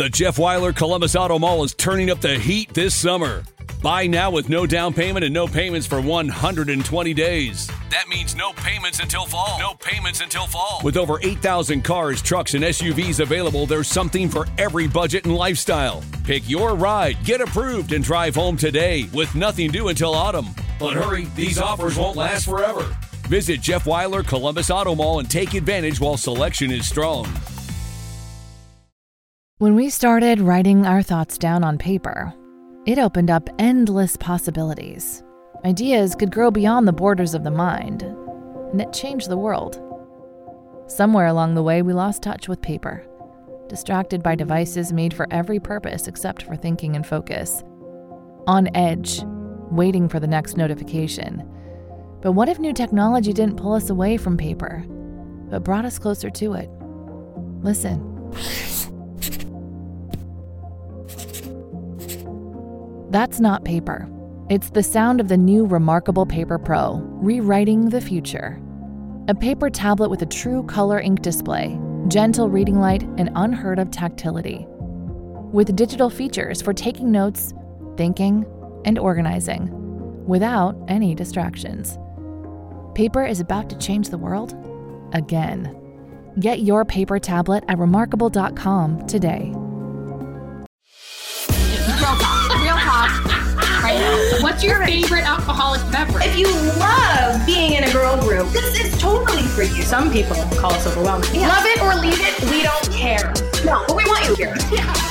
The Jeff Weiler Columbus Auto Mall is turning up the heat this summer. Buy now with no down payment and no payments for 120 days. That means no payments until fall. No payments until fall. With over 8,000 cars, trucks, and SUVs available, there's something for every budget and lifestyle. Pick your ride, get approved, and drive home today with nothing due until autumn. But hurry, these offers won't last forever. Visit Jeff Weiler Columbus Auto Mall and take advantage while selection is strong. When we started writing our thoughts down on paper, it opened up endless possibilities. Ideas could grow beyond the borders of the mind, and it changed the world. Somewhere along the way, we lost touch with paper, distracted by devices made for every purpose except for thinking and focus. On edge, waiting for the next notification. But what if new technology didn't pull us away from paper, but brought us closer to it? Listen. That's not paper. It's the sound of the new Remarkable Paper Pro, rewriting the future. A paper tablet with a true color ink display, gentle reading light, and unheard of tactility. With digital features for taking notes, thinking, and organizing, without any distractions. Paper is about to change the world again. Get your paper tablet at remarkable.com today. Real talk. Right now. What's your favorite alcoholic beverage? If you love being in a girl group, this is totally for you. Some people call us overwhelming. Yeah. Love it or leave it, we don't care. No, but we want you here.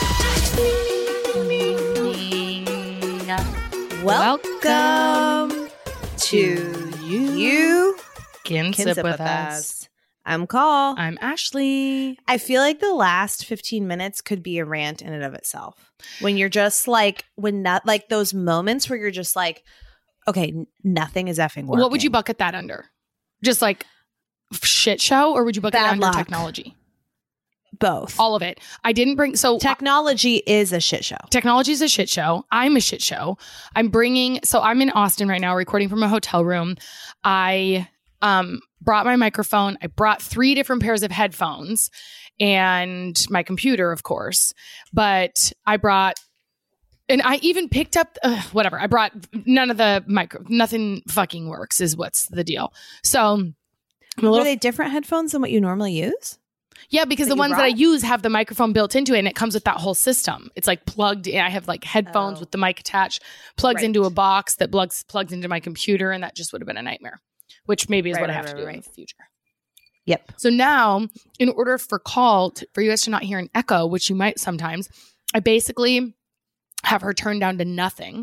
Yeah. Welcome to You Can Sip With Us. I'm Call. I'm Ashley. I feel like the last 15 minutes could be a rant in and of itself. When you're just like, those moments where you're just like, okay, nothing is effing working. What would you bucket that under? Just like shit show, or would you bucket it under luck. Technology? Both. All of it. I didn't bring Technology is a shit show. Technology is a shit show. I'm a shit show. I'm in Austin right now, recording from a hotel room. I brought my microphone. I brought 3 different pairs of headphones and my computer, of course. But and I even picked up, whatever. I brought nothing fucking works is what's the deal. So Were they different headphones than what you normally use? Yeah, because the ones that I use have the microphone built into it, and it comes with that whole system. It's like plugged in. I have like headphones with the mic attached, plugs into a box that plugs into my computer, and that just would have been a nightmare, which maybe is what I have to do in the future. Yep. So now, in order for you guys to not hear an echo, which you might sometimes, I basically have her turn down to nothing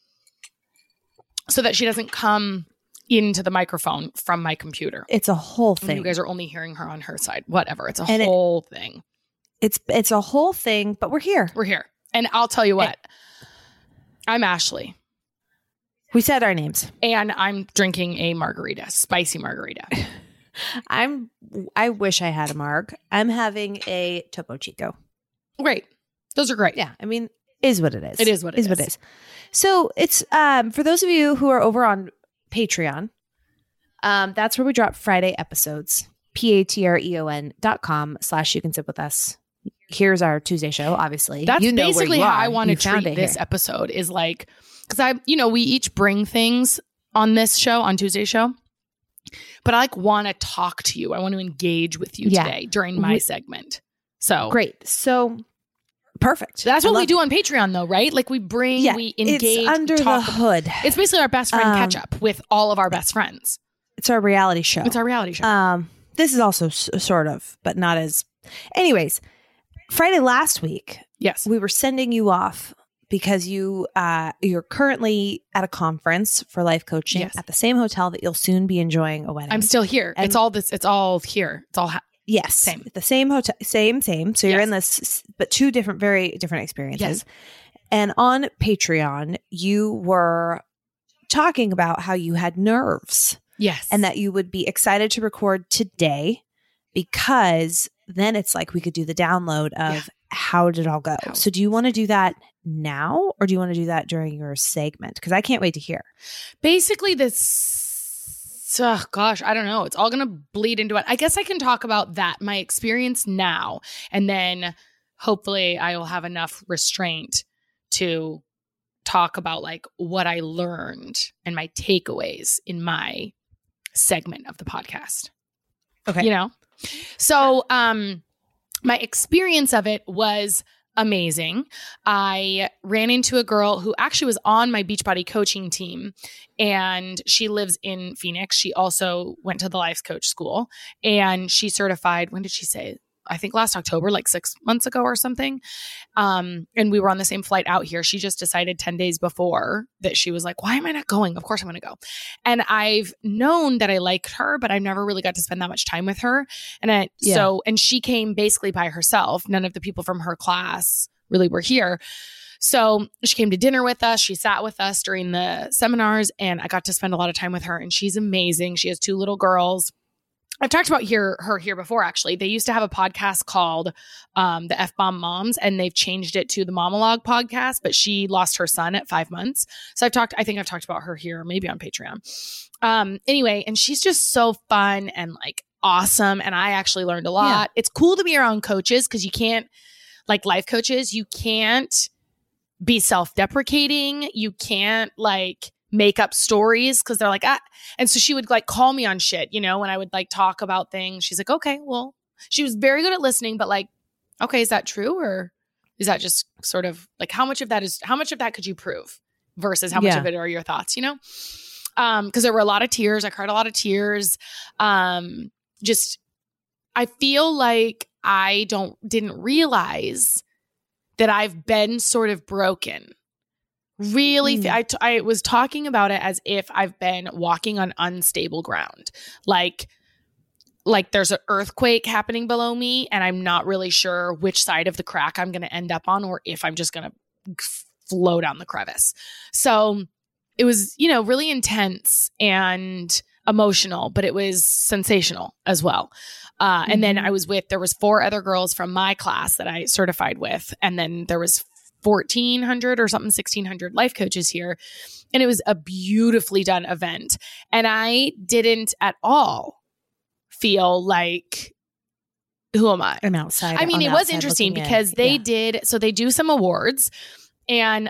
so that she doesn't come into the microphone from my computer. It's a whole thing. And you guys are only hearing her on her side. Whatever. It's a whole thing. It's a whole thing, but we're here. We're here. And I'll tell you what. I'm Ashley. We said our names. And I'm drinking a margarita, spicy margarita. I wish I had a marg. I'm having a Topo Chico. Great. Those are great. Yeah. I mean, is what it is. It is what it is. So it's for those of you who are over on Patreon, that's where we drop Friday episodes. patreon.com/you can sip with us. Here's our Tuesday show, obviously. That's basically how I want to treat this episode is like, because we each bring things on this show, on Tuesday's show, but I want to talk to you. I want to engage with you today during my segment. So great. So perfect. That's what we do on Patreon, though, right? Like we engage. It's under the hood. It's basically our best friend catch up with all of our best friends. It's our reality show. This is also sort of, but not as. Anyways, Friday last week, yes, we were sending you off because you're currently at a conference for life coaching at the same hotel that you'll soon be enjoying a wedding. I'm still here. And it's all here. It's all yes, same. The same hotel, same. So you're in this, but 2 very different experiences. Yes. And on Patreon, you were talking about how you had nerves. Yes. And that you would be excited to record today because then it's like we could do the download of how did it all go. So do you want to do that now or do you want to do that during your segment? Because I can't wait to hear. Basically I don't know. It's all going to bleed into it. I guess I can talk about that, my experience now, and then hopefully I will have enough restraint to talk about like what I learned and my takeaways in my segment of the podcast. Okay. You know? So, my experience of it was amazing. I ran into a girl who actually was on my Beachbody coaching team, and she lives in Phoenix. She also went to the Life Coach School, and she certified, when did she say? I think last October, like 6 months ago or something. And we were on the same flight out here. She just decided 10 days before that she was like, why am I not going? Of course I'm going to go. And I've known that I liked her, but I've never really got to spend that much time with her. And and she came basically by herself. None of the people from her class really were here. So she came to dinner with us. She sat with us during the seminars, and I got to spend a lot of time with her, and she's amazing. She has 2 little girls. I've talked about her here before, actually. They used to have a podcast called the F-Bomb Moms, and they've changed it to the Monologue podcast, but she lost her son at 5 months. So I think I've talked about her here, maybe on Patreon. Anyway, and she's just so fun and like awesome. And I actually learned a lot. Yeah. It's cool to be around coaches because you can't, like life coaches, you can't be self-deprecating. You can't like make up stories because they're like, ah. And so she would like call me on shit, you know, when I would like talk about things. She's like, okay, well, she was very good at listening, but like, okay, is that true? Or is that just sort of like, how much of that could you prove versus how much of it are your thoughts, you know? Because there were a lot of tears. I cried a lot of tears. I feel like I didn't realize that I've been sort of broken. Really, I was talking about it as if I've been walking on unstable ground. Like there's an earthquake happening below me and I'm not really sure which side of the crack I'm going to end up on or if I'm just going to flow down the crevice. So it was, you know, really intense and emotional, but it was sensational as well. And then there was 4 other girls from my class that I certified with. And then there was 1,400 or something, 1,600 life coaches here. And it was a beautifully done event. And I didn't at all feel like, who am I? I'm outside. I mean, it was interesting because they do some awards, and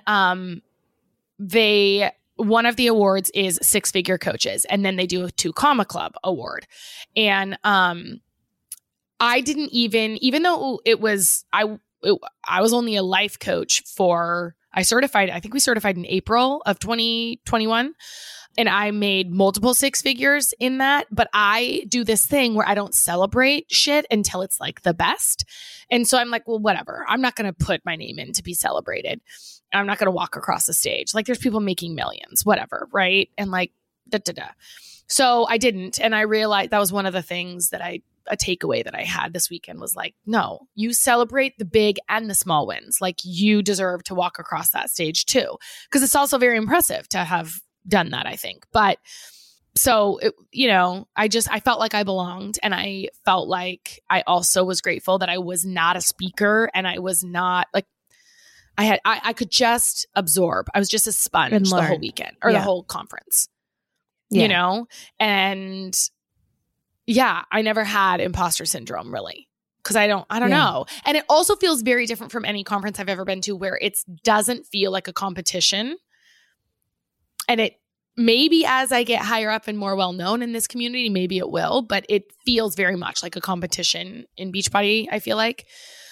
one of the awards is 6-figure coaches, and then they do a 2 Comma Club award. And I didn't even though it was, I was only a life coach I think we certified in April of 2021, and I made multiple 6 figures in that. But I do this thing where I don't celebrate shit until it's like the best. And so I'm like, well, whatever. I'm not going to put my name in to be celebrated. I'm not going to walk across the stage. Like there's people making millions, whatever. Right. And like, So I didn't. And I realized that was one of the things that a takeaway that I had this weekend was like, no, you celebrate the big and the small wins. Like you deserve to walk across that stage too. Because it's also very impressive to have done that, I think. But so, I felt like I belonged, and I felt like I also was grateful that I was not a speaker, and I was not like, I could just absorb. I was just a sponge the whole weekend or the whole conference, you know? And I never had imposter syndrome really. Cause I don't know. And it also feels very different from any conference I've ever been to where it doesn't feel like a competition. And it maybe as I get higher up and more well-known in this community, maybe it will, but it feels very much like a competition in Beachbody, I feel like.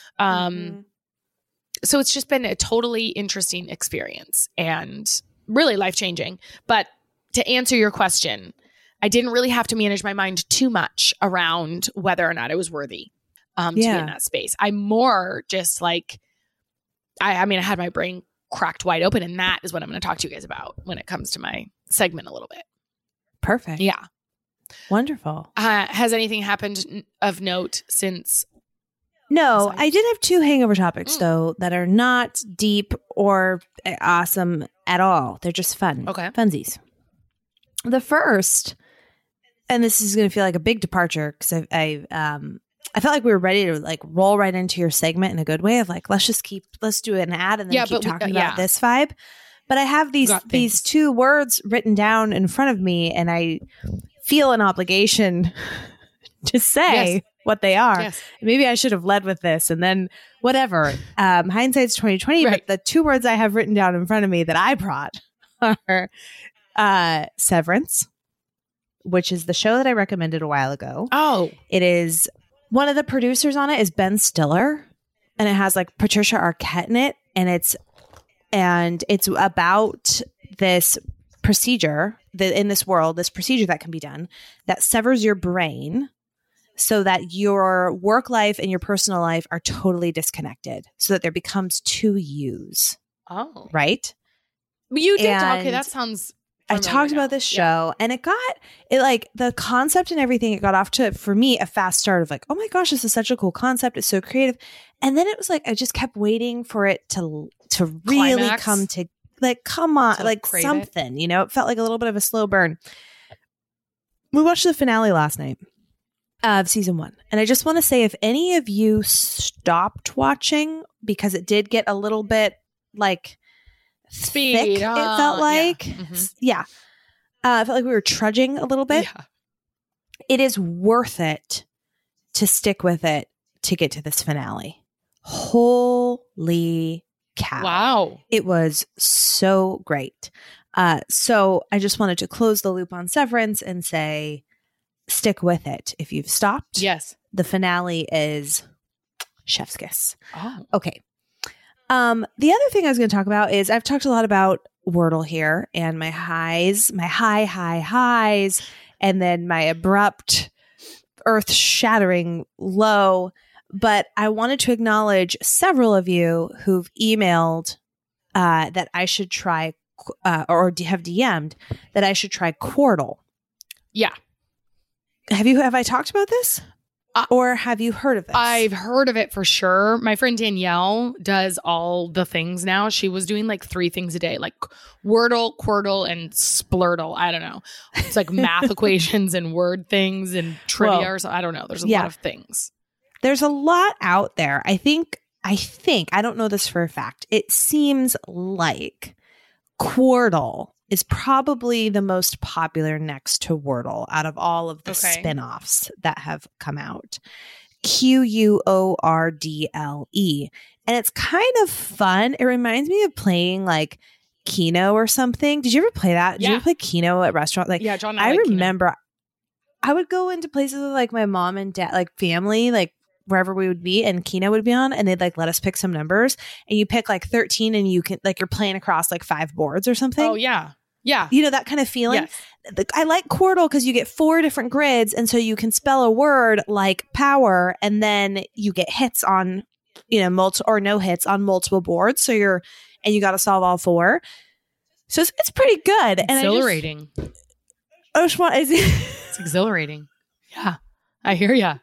So it's just been a totally interesting experience and really life-changing. But to answer your question, I didn't really have to manage my mind too much around whether or not I was worthy to be in that space. I'm more just like, I had my brain cracked wide open, and that is what I'm going to talk to you guys about when it comes to my segment a little bit. Perfect. Yeah. Wonderful. Has anything happened of note since? No, I did have 2 hangover topics though that are not deep or awesome at all. They're just fun. Okay. Funsies. The first, and this is going to feel like a big departure because I felt like we were ready to like roll right into your segment in a good way of like, let's do an ad and then keep talking about this vibe. But I have these 2 words written down in front of me, and I feel an obligation to say what they are. Yes. Maybe I should have led with this and then whatever. Hindsight's 2020, Right. but the two words I have written down in front of me that I brought are Severance, which is the show that I recommended a while ago. Oh, It is one of the producers on it is Ben Stiller, and it has like Patricia Arquette in it, and it's about this procedure that in this world, this procedure that can be done that severs your brain so that your work life and your personal life are totally disconnected, so that there becomes two yous, oh, right? you did. And Okay, that sounds. I familiar talked now. about this show and it like the concept and everything, it got off to, for me, a fast start of like, oh my gosh, this is such a cool concept. It's so creative. And then it was like, I just kept waiting for it to really Climax. come to like, come on, To like crave something, you know, it felt like a little bit of a slow burn. We watched the finale last night of season 1. And I just want to say, if any of you stopped watching because it did get a little bit like Speed, thick, it felt yeah. like. Mhm. Yeah. I felt like we were trudging a little bit. Yeah. It is worth it to stick with it to get to this finale. Holy cow. Wow. It was so great. So I just wanted to close the loop on Severance and say, stick with it. If you've stopped, Yes. the finale is chef's kiss. Oh. Okay. The other thing I was going to talk about is I've talked a lot about Wordle here and my highs, my high highs, and then my abrupt earth-shattering low. But I wanted to acknowledge several of you who've emailed that I should try or have DM'd that I should try Quordle. Yeah. Have I talked about this? Or have you heard of this? I've heard of it for sure. My friend Danielle does all the things now. She was doing like 3 things a day, like Wordle, Quordle, and Splurtle. I don't know. It's like math equations and word things and trivia Whoa. or something. I don't know. There's a Yeah. lot of things. There's a lot out there. I think, I don't know this for a fact. It seems like Quordle is probably the most popular next to Wordle out of all of the Okay. spin-offs that have come out. Quordle. And it's kind of fun. It reminds me of playing like Keno or something. Did you ever play that? Did you Yeah. ever play Keno at restaurant? Like, Yeah, John. I like Keno. remember I would go into places with like my mom and dad, like family, like wherever we would be, and Keno would be on, and they'd like let us pick some numbers, and you pick like 13, and you can like you're playing across like 5 boards or something. Oh, yeah. Yeah. You know, that kind of feeling. Yes. I like Quordle because you get 4 different grids, and so you can spell a word like power, and then you get hits on, you know, or no hits on multiple boards. So you got to solve all 4. So it's pretty good. Exhilarating. I just want. It's exhilarating. Yeah. I hear ya.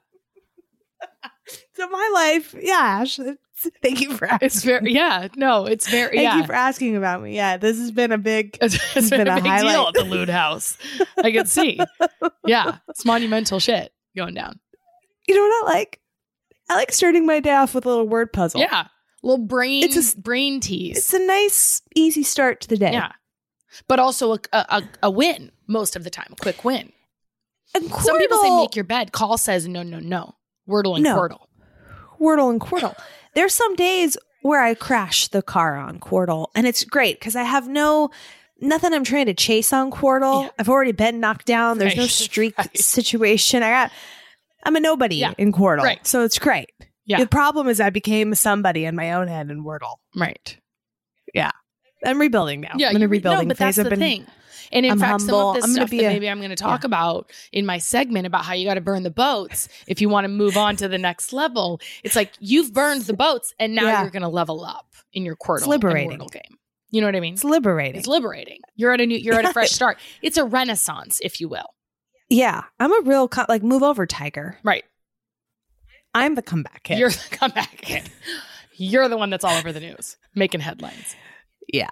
So my life, yeah, Ash. Thank you for asking. It's very, yeah. No, it's very, Thank yeah. you for asking about me. Yeah, this has been a big. It's been a big deal highlight. at the Lewd House. I can see. Yeah. It's monumental shit going down. You know what I like? I like starting my day off with a little word puzzle. Yeah. Little brain It's brain tease. It's a nice, easy start to the day. Yeah. But also a win most of the time. A quick win. And Some people say Quordle- make your bed. Call says no. Wordle and No. Quordle. Wordle and Quordle. There's some days where I crash the car on Quordle, and it's great because I have nothing I'm trying to chase on Quordle. Yeah. I've already been knocked down. There's no Right. streak Right. situation. I'm a nobody Yeah. in Quordle, Right. so it's great. Yeah. The problem is I became somebody in my own head in Wordle. Right. I'm rebuilding now. Yeah. I'm in a you rebuilding but phase. that's the thing. And in I'm fact, some humble. of this I'm gonna stuff that be a- maybe I'm going to talk about in my segment about how you got to burn the boats if you want to move on to the next level. It's like you've burned the boats and now Yeah. you're going to level up in your Quordle It's liberating. and Wordle game. You know what I mean? It's liberating. It's liberating. You're at a fresh start. It's a renaissance, if you will. Yeah, I'm a real move over tiger. Right. I'm the comeback kid. You're the comeback kid. You're the one that's all over the news, making headlines. Yeah.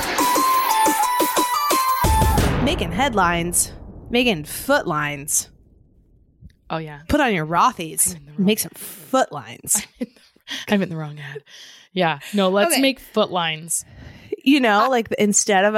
Making headlines, making footlines. Oh yeah, Put on your Rothies. I'm in the wrong Make some footlines. I'm in the wrong ad. Yeah, no, let's Okay. make footlines. You know, like instead of a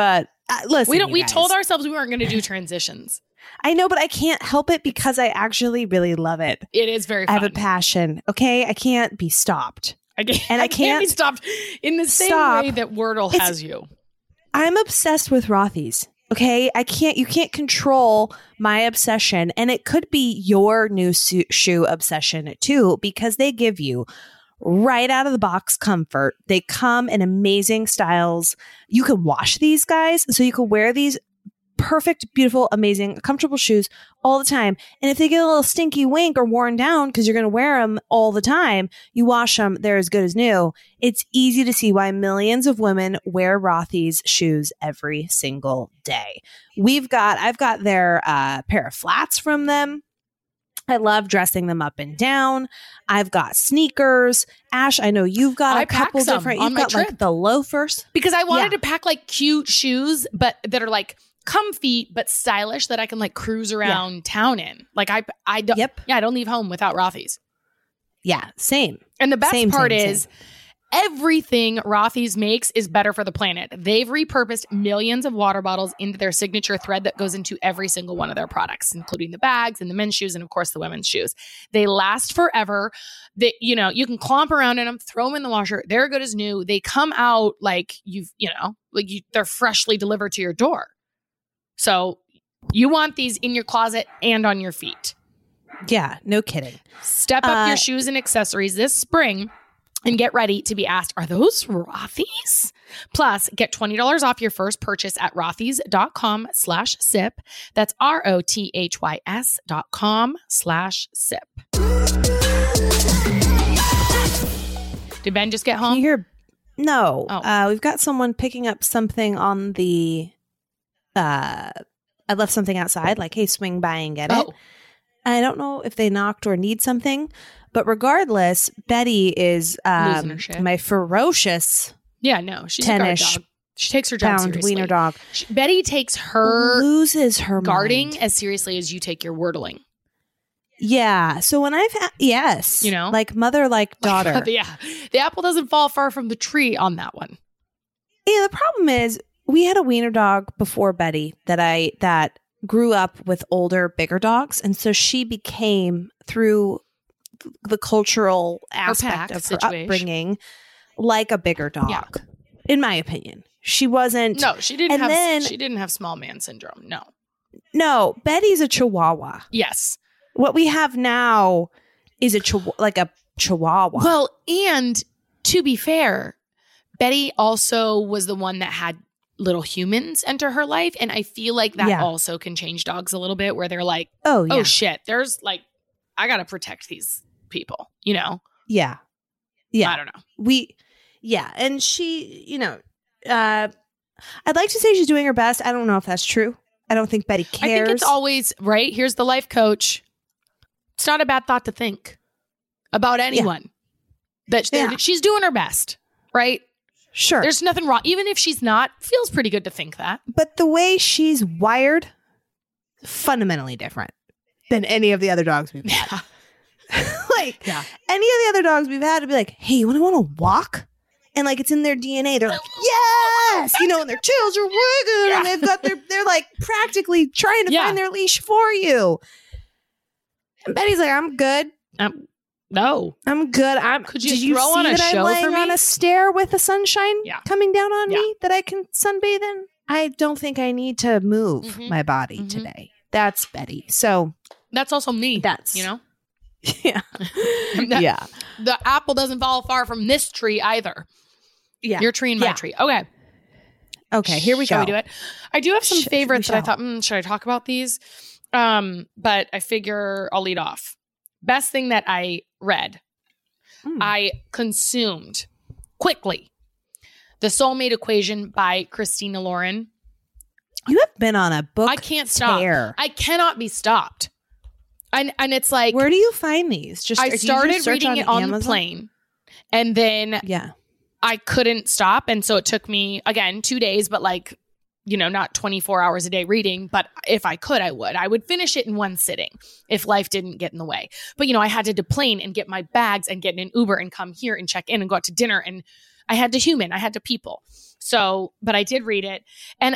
Listen, We told ourselves we weren't going to do transitions. I know, but I can't help it because I actually really love it. It is very fun. I have a passion. Okay. I can't be stopped. I can't be stopped in the same way that Wordle has you. I'm obsessed with Rothy's. Okay. You can't control my obsession. And it could be your new shoe obsession too, because they give you right out of the box comfort. They come in amazing styles. You can wash these guys, so you can wear these perfect, beautiful, amazing, comfortable shoes all the time. And if they get a little stinky wink or worn down because you're going to wear them all the time, you wash them, they're as good as new. It's easy to see why millions of women wear Rothy's shoes every single day. I've got their pair of flats from them. I love dressing them up and down. I've got sneakers. Ash, I know you've got a couple different. You've got like the loafers. Because I wanted to pack like cute shoes, but that are like comfy but stylish that I can like cruise around town in. Like I don't. Yep. Yeah, I don't leave home without Rothy's. Yeah, same. And the best part is everything Rothy's makes is better for the planet. They've repurposed millions of water bottles into their signature thread that goes into every single one of their products, including the bags and the men's shoes and, of course, the women's shoes. They last forever. You can clomp around in them, throw them in the washer. They're good as new. They come out like they're freshly delivered to your door. So you want these in your closet and on your feet. Yeah, no kidding. Step up your shoes and accessories this spring and get ready to be asked, are those Rothy's? Plus, get $20 off your first purchase at rothys.com/sip. That's ROTHYS.com/sip. Did Ben just get home? Can you hear? No. Oh. We've got someone picking up something on the... I left something outside, like, hey, swing by and get it. I don't know if they knocked or need something. But regardless, Betty is my ferocious she's a guard dog. She takes her job seriously. Wiener dog. Betty takes her loses her guarding mind as seriously as you take your wordling. Yeah. So when I've like mother, like daughter. The apple doesn't fall far from the tree on that one. Yeah. The problem is we had a wiener dog before Betty that grew up with older, bigger dogs, and so she became through the cultural aspect of her upbringing like a bigger dog, in my opinion. She wasn't. No, she didn't have small man syndrome. No, Betty's a Chihuahua. Yes. What we have now is a Chihuahua. Well, and to be fair, Betty also was the one that had little humans enter her life, and I feel like that also can change dogs a little bit, where they're like, oh shit, there's like, I gotta protect these people, Yeah. I don't know. And she, I'd like to say she's doing her best. I don't know if that's true. I don't think Betty cares. I think it's always, right? Here's the life coach. It's not a bad thought to think about anyone. That she's doing her best, right? Sure. There's nothing wrong. Even if she's not, feels pretty good to think that. But the way she's wired, fundamentally different than any of the other dogs we've had. Any of the other dogs we've had to be like, hey, you want to walk? And like, it's in their DNA. They're like, yes, and their tails are wiggling and they've got they're like practically trying to find their leash for you. And Betty's like, I'm good. No, I'm good. Could you throw on a show I'm for me? On a stair with the sunshine coming down on me that I can sunbathe in? I don't think I need to move my body today. That's Betty. So that's also me. That's Yeah. Yeah. The apple doesn't fall far from this tree either. Yeah. Your tree and my tree. Okay, here we go. Shall we do it? I do have some favorites that I thought, should I talk about these? But I figure I'll lead off. Best thing that I read, I consumed quickly. The Soulmate Equation by Christina Lauren. You have been on a book. I can't stop. Tear. I cannot be stopped. And it's like, where do you find these? I started reading it on the plane, and then I couldn't stop, and so it took me again 2 days, but like not 24 hours a day reading, but if I could, I would finish it in one sitting if life didn't get in the way. But, I had to deplane and get my bags and get in an Uber and come here and check in and go out to dinner. And I had to people. So, but I did read it. And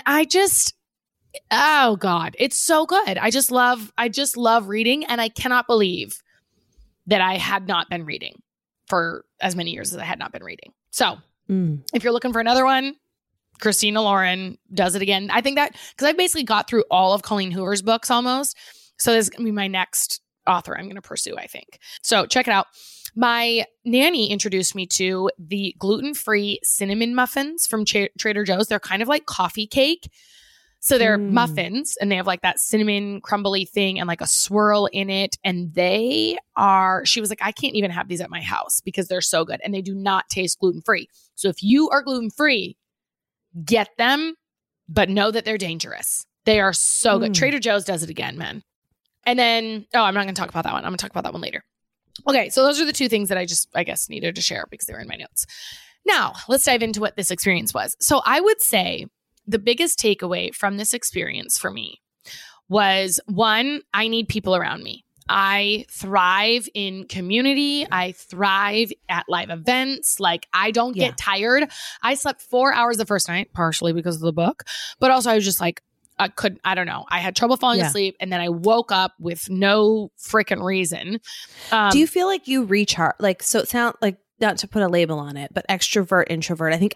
oh God, it's so good. I just love reading. And I cannot believe that I had not been reading for as many years as I had not been reading. So if you're looking for another one, Christina Lauren does it again. I think that because I basically got through all of Colleen Hoover's books almost. So this is going to be my next author I'm going to pursue, I think. So check it out. My nanny introduced me to the gluten-free cinnamon muffins from Trader Joe's. They're kind of like coffee cake. So they're muffins and they have like that cinnamon crumbly thing and like a swirl in it. And she was like, I can't even have these at my house because they're so good. And they do not taste gluten-free. So if you are gluten-free, get them, but know that they're dangerous. They are so good. Trader Joe's does it again, man. And then, I'm not going to talk about that one. I'm going to talk about that one later. Okay, so those are the two things that I guess needed to share because they were in my notes. Now, let's dive into what this experience was. So I would say the biggest takeaway from this experience for me was, one, I need people around me. I thrive in community. I thrive at live events. Like I don't get tired. I slept 4 hours the first night, partially because of the book, but also I was just like, I don't know. I had trouble falling asleep and then I woke up with no freaking reason. Do you feel like you recharge? Like, so it sounds like, not to put a label on it, but extrovert, introvert. I think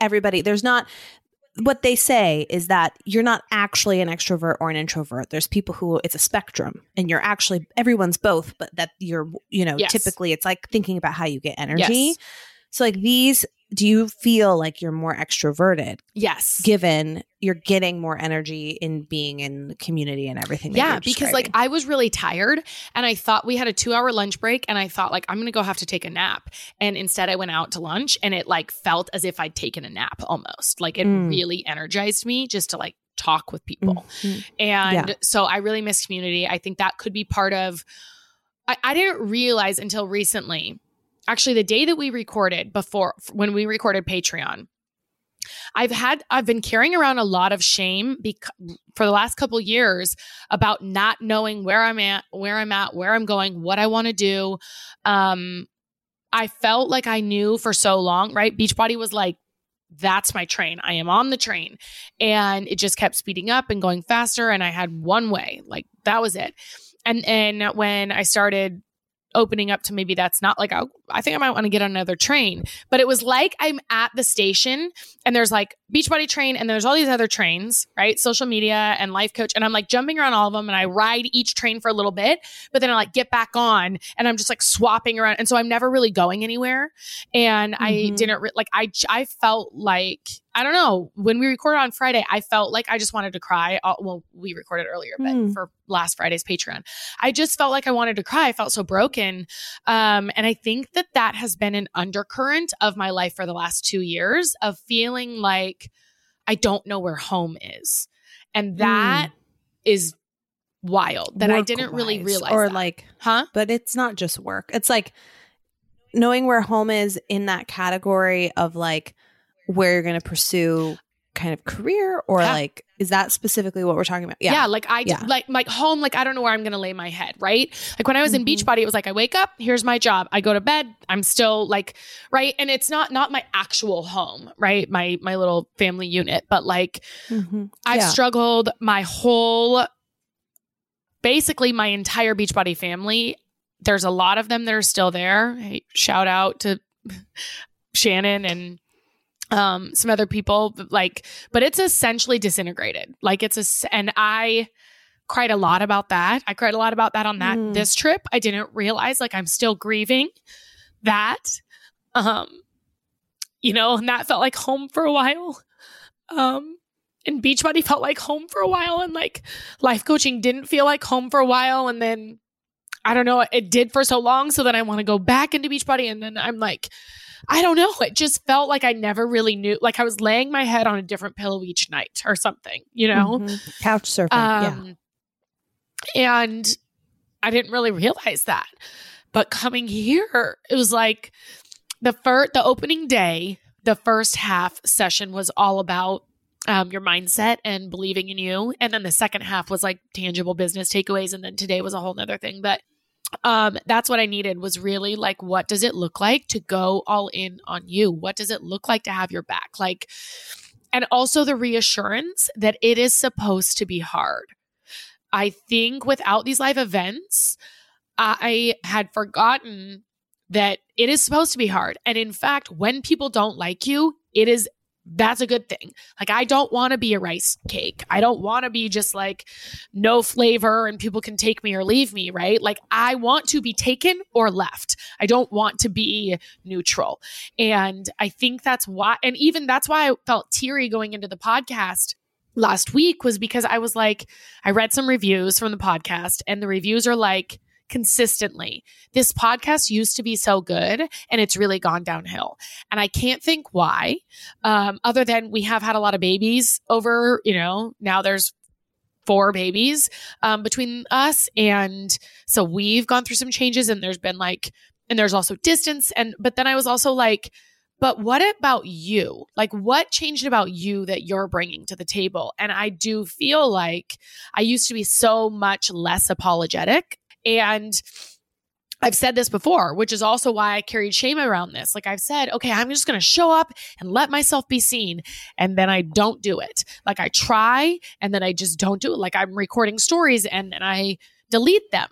what they say is that you're not actually an extrovert or an introvert. There's people who it's a spectrum and everyone's both, but that you're, typically it's like thinking about how you get energy. Yes. So like do you feel like you're more extroverted? Yes. Given you're getting more energy in being in community and everything. Yeah, because like I was really tired and I thought we had a 2-hour lunch break and I thought like I'm going to have to take a nap. And instead I went out to lunch and it like felt as if I'd taken a nap almost. Like it really energized me just to like talk with people. And so I really miss community. I think that could be part of, I didn't realize until recently, actually the day that we recorded when we recorded Patreon, I've been carrying around a lot of shame for the last couple years about not knowing where I'm at, where I'm going, what I want to do. I felt like I knew for so long, right? Beachbody was like, that's my train. I am on the train. And it just kept speeding up and going faster. And I had one way, like that was it. And when I started opening up to maybe that's not like, I think I might want to get on another train, but it was like I'm at the station and there's like Beachbody train and there's all these other trains, right? Social media and life coach. And I'm like jumping around all of them and I ride each train for a little bit, but then I like get back on and I'm just like swapping around. And so I'm never really going anywhere. And I didn't I felt like, I don't know, when we recorded on Friday, I felt like I just wanted to cry. Well, we recorded earlier, but for last Friday's Patreon, I just felt like I wanted to cry. I felt so broken. And I think that has been an undercurrent of my life for the last 2 years of feeling like I don't know where home is. And that is wild that I didn't really realize. Or that. like, huh? But it's not just work. It's like knowing where home is in that category of like where you're going to pursue kind of career or like, is that specifically what we're talking about? Yeah. Like like home, like I don't know where I'm going to lay my head. Right. Like when I was in Beachbody, it was like, I wake up, here's my job. I go to bed. I'm still like, right. And it's not my actual home, right. My little family unit, but like I've struggled basically my entire Beachbody family. There's a lot of them that are still there. Hey, shout out to Shannon and some other people, but it's essentially disintegrated. Like and I cried a lot about that. I cried a lot about that on this trip. I didn't realize like I'm still grieving that, and that felt like home for a while. And Beachbody felt like home for a while, and like life coaching didn't feel like home for a while. And then I don't know, it did for so long. So then I want to go back into Beachbody, and then I'm like, I don't know. It just felt like I never really knew. Like I was laying my head on a different pillow each night or something, Couch surfing. And I didn't really realize that. But coming here, it was like the opening day, the first half session was all about your mindset and believing in you. And then the second half was like tangible business takeaways. And then today was a whole nother thing. But that's what I needed, was really like, what does it look like to go all in on you? What does it look like to have your back? Like, and also the reassurance that it is supposed to be hard. I think without these live events, I had forgotten that it is supposed to be hard. And in fact, when people don't like you, that's a good thing. Like, I don't want to be a rice cake. I don't want to be just like no flavor and people can take me or leave me, right? Like, I want to be taken or left. I don't want to be neutral. And I think that's why, and even that's why I felt teary going into the podcast last week, was because I was like, I read some reviews from the podcast and the reviews are like, consistently, this podcast used to be so good and it's really gone downhill. And I can't think why, other than we have had a lot of babies over, now there's 4 babies between us. And so we've gone through some changes, and there's been like, and there's also distance. But then I was also like, but what about you? Like, what changed about you that you're bringing to the table? And I do feel like I used to be so much less apologetic. And I've said this before, which is also why I carried shame around this. Like, I've said, okay, I'm just going to show up and let myself be seen. And then I don't do it. Like, I try and then I just don't do it. Like, I'm recording stories and then I delete them.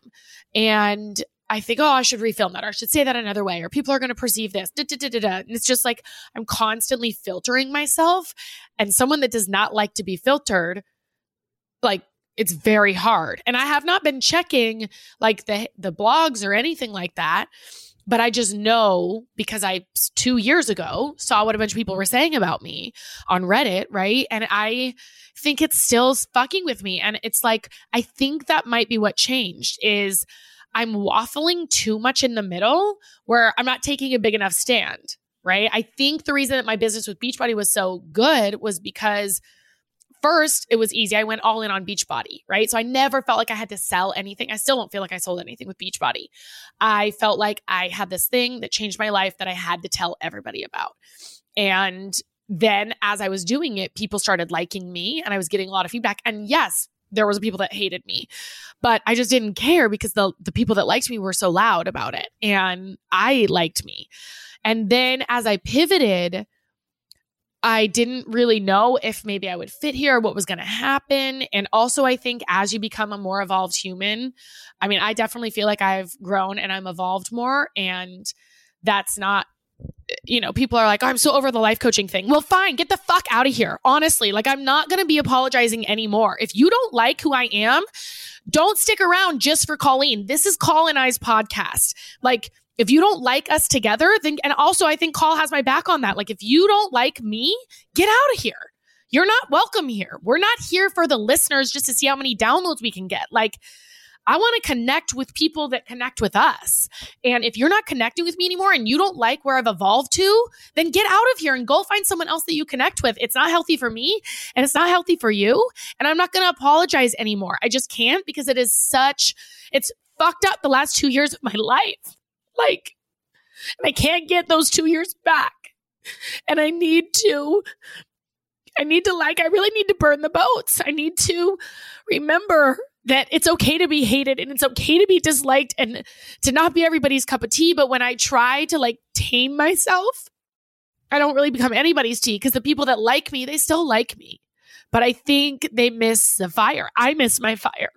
And I think, I should refilm that, or I should say that another way, or people are going to perceive this. And it's just like, I'm constantly filtering myself. And someone that does not like to be filtered, like, it's very hard. And I have not been checking like the blogs or anything like that, but I just know because I 2 years ago saw what a bunch of people were saying about me on Reddit, right? And I think it's still fucking with me. And it's like, I think that might be what changed, is I'm waffling too much in the middle where I'm not taking a big enough stand, right? I think the reason that my business with Beachbody was so good was because first, it was easy. I went all in on Beachbody, right? So I never felt like I had to sell anything. I still don't feel like I sold anything with Beachbody. I felt like I had this thing that changed my life that I had to tell everybody about. And then as I was doing it, people started liking me and I was getting a lot of feedback. And yes, there was people that hated me, but I just didn't care because the people that liked me were so loud about it. And I liked me. And then as I pivoted, I didn't really know if maybe I would fit here or what was going to happen. And also, I think as you become a more evolved human, I mean, I definitely feel like I've grown and I'm evolved more. And that's not, people are like, I'm so over the life coaching thing. Well, fine, get the fuck out of here. Honestly, like, I'm not going to be apologizing anymore. If you don't like who I am, don't stick around just for Colleen. This is Call and I's podcast. Like, if you don't like us together, then, and also I think Call has my back on that. Like, if you don't like me, get out of here. You're not welcome here. We're not here for the listeners just to see how many downloads we can get. Like, I want to connect with people that connect with us. And if you're not connecting with me anymore and you don't like where I've evolved to, then get out of here and go find someone else that you connect with. It's not healthy for me and it's not healthy for you. And I'm not going to apologize anymore. I just can't, because it's fucked up the last 2 years of my life. Like, and I can't get those 2 years back. And I really need to burn the boats. I need to remember that it's okay to be hated and it's okay to be disliked and to not be everybody's cup of tea. But when I try to like tame myself, I don't really become anybody's tea, because the people that like me, they still like me. But I think they miss the fire. I miss my fire,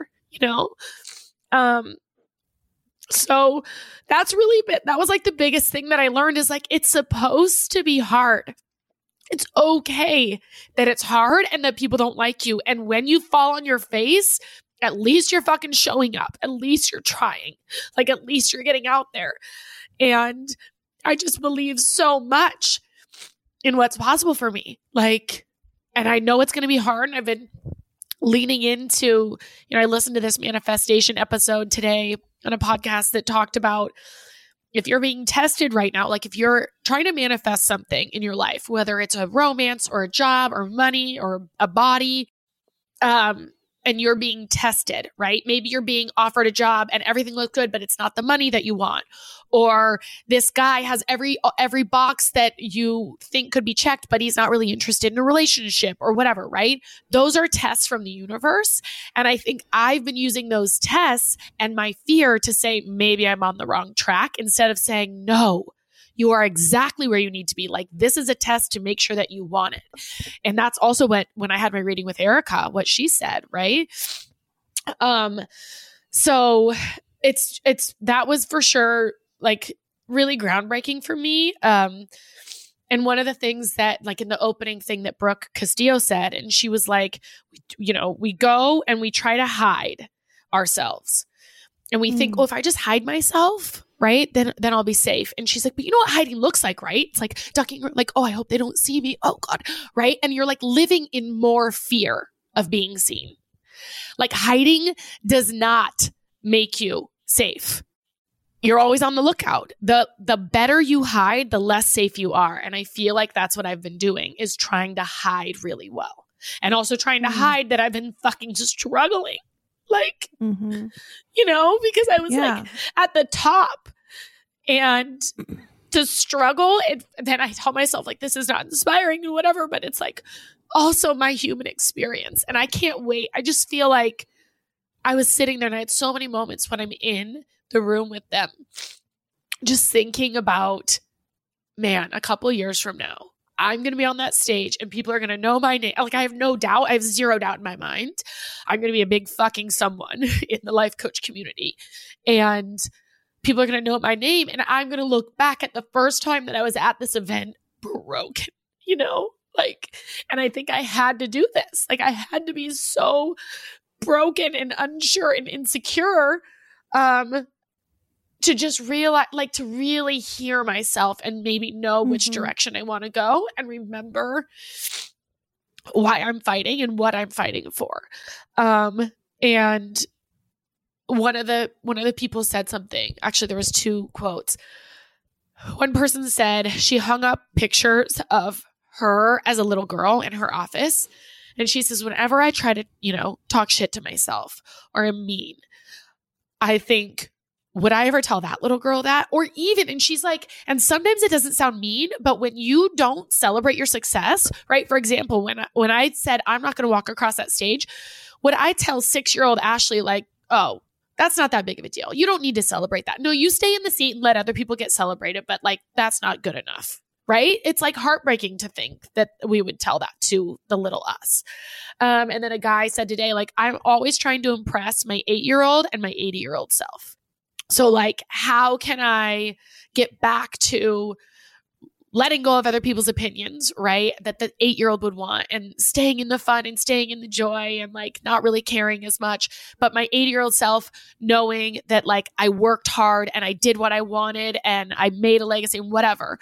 So that was like the biggest thing that I learned, is like, it's supposed to be hard. It's okay that it's hard and that people don't like you. And when you fall on your face, at least you're fucking showing up. At least you're trying. Like, at least you're getting out there. And I just believe so much in what's possible for me. Like, and I know it's going to be hard. And I've been leaning into, I listened to this manifestation episode today on a podcast that talked about, if you're being tested right now, like if you're trying to manifest something in your life, whether it's a romance or a job or money or a body, and you're being tested, right? Maybe you're being offered a job and everything looks good, but it's not the money that you want. Or this guy has every box that you think could be checked, but he's not really interested in a relationship or whatever, right? Those are tests from the universe. And I think I've been using those tests and my fear to say, maybe I'm on the wrong track, instead of saying, no, you are exactly where you need to be. Like, this is a test to make sure that you want it. And that's also when I had my reading with Erica, what she said, right? So that was for sure like really groundbreaking for me. And one of the things that, like in the opening thing that Brooke Castillo said, and she was like, we go and we try to hide ourselves. And we think, oh, if I just hide myself, right, then I'll be safe. And she's like, but you know what hiding looks like, right? It's like ducking, like, oh, I hope they don't see me. Oh God, right? And you're like living in more fear of being seen. Like hiding does not make you safe. You're always on the lookout. The better you hide, the less safe you are. And I feel like that's what I've been doing, is trying to hide really well. And also trying to hide that I've been fucking just struggling. Like, because I was like at the top, and to struggle. And then I tell myself like, this is not inspiring or whatever, but it's like also my human experience. And I can't wait. I just feel like I was sitting there and I had so many moments when I'm in the room with them, just thinking about, man, a couple of years from now, I'm going to be on that stage and people are going to know my name. Like, I have no doubt. I have zero doubt in my mind. I'm going to be a big fucking someone in the life coach community. And people are going to know my name. And I'm going to look back at the first time that I was at this event broken, and I think I had to do this. Like, I had to be so broken and unsure and insecure, to just realize, like, to really hear myself and maybe know which direction I want to go and remember why I'm fighting and what I'm fighting for. And one of the people said something. Actually, there was two quotes. One person said she hung up pictures of her as a little girl in her office. And she says, whenever I try to, talk shit to myself or am mean, I think, would I ever tell that little girl that? Or even, and she's like, and sometimes it doesn't sound mean, but when you don't celebrate your success, right? For example, when I said, I'm not going to walk across that stage, would I tell 6-year-old Ashley, like, oh, that's not that big of a deal. You don't need to celebrate that. No, you stay in the seat and let other people get celebrated, but like, that's not good enough, right? It's like heartbreaking to think that we would tell that to the little us. And then a guy said today, like, I'm always trying to impress my 8-year-old and my 80-year-old self. So like, how can I get back to letting go of other people's opinions, right? That the 8-year-old would want, and staying in the fun and staying in the joy and like not really caring as much. But my 80-year-old self knowing that like I worked hard and I did what I wanted and I made a legacy and whatever.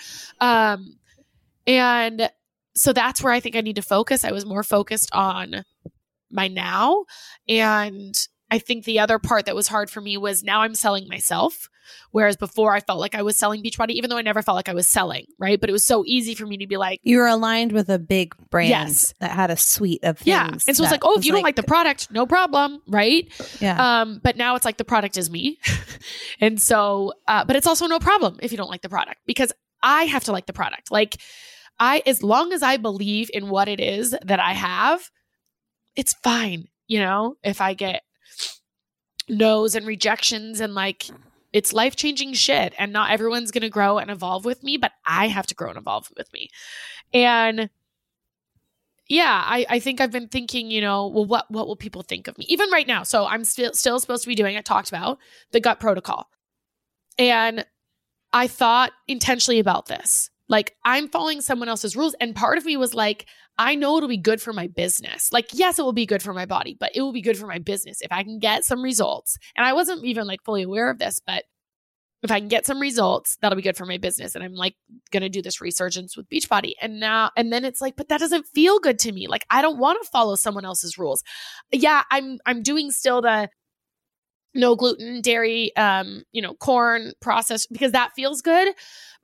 And so that's where I think I need to focus. I was more focused on my now. And I think the other part that was hard for me was now I'm selling myself. Whereas before I felt like I was selling Beachbody, even though I never felt like I was selling, right? But it was so easy for me to be like, you were aligned with a big brand that had a suite of things. Yeah. And so it's like, oh, if you don't like the product, no problem, right? Yeah. But now it's like the product is me. And so, but it's also no problem if you don't like the product, because I have to like the product. Like as long as I believe in what it is that I have, it's fine. If I get no's and rejections and like, it's life-changing shit, and not everyone's going to grow and evolve with me, but I have to grow and evolve with me. And yeah, I think I've been thinking, well, what will people think of me? Even right now. So I'm still supposed to be doing, I talked about the gut protocol. And I thought intentionally about this. Like, I'm following someone else's rules. And part of me was like, I know it'll be good for my business. Like, yes, it will be good for my body, but it will be good for my business if I can get some results. And I wasn't even like fully aware of this, but if I can get some results, that'll be good for my business. And I'm like going to do this resurgence with Beachbody. And then it's like, but that doesn't feel good to me. Like, I don't want to follow someone else's rules. Yeah, I'm doing still the no gluten, dairy, corn processed, because that feels good. But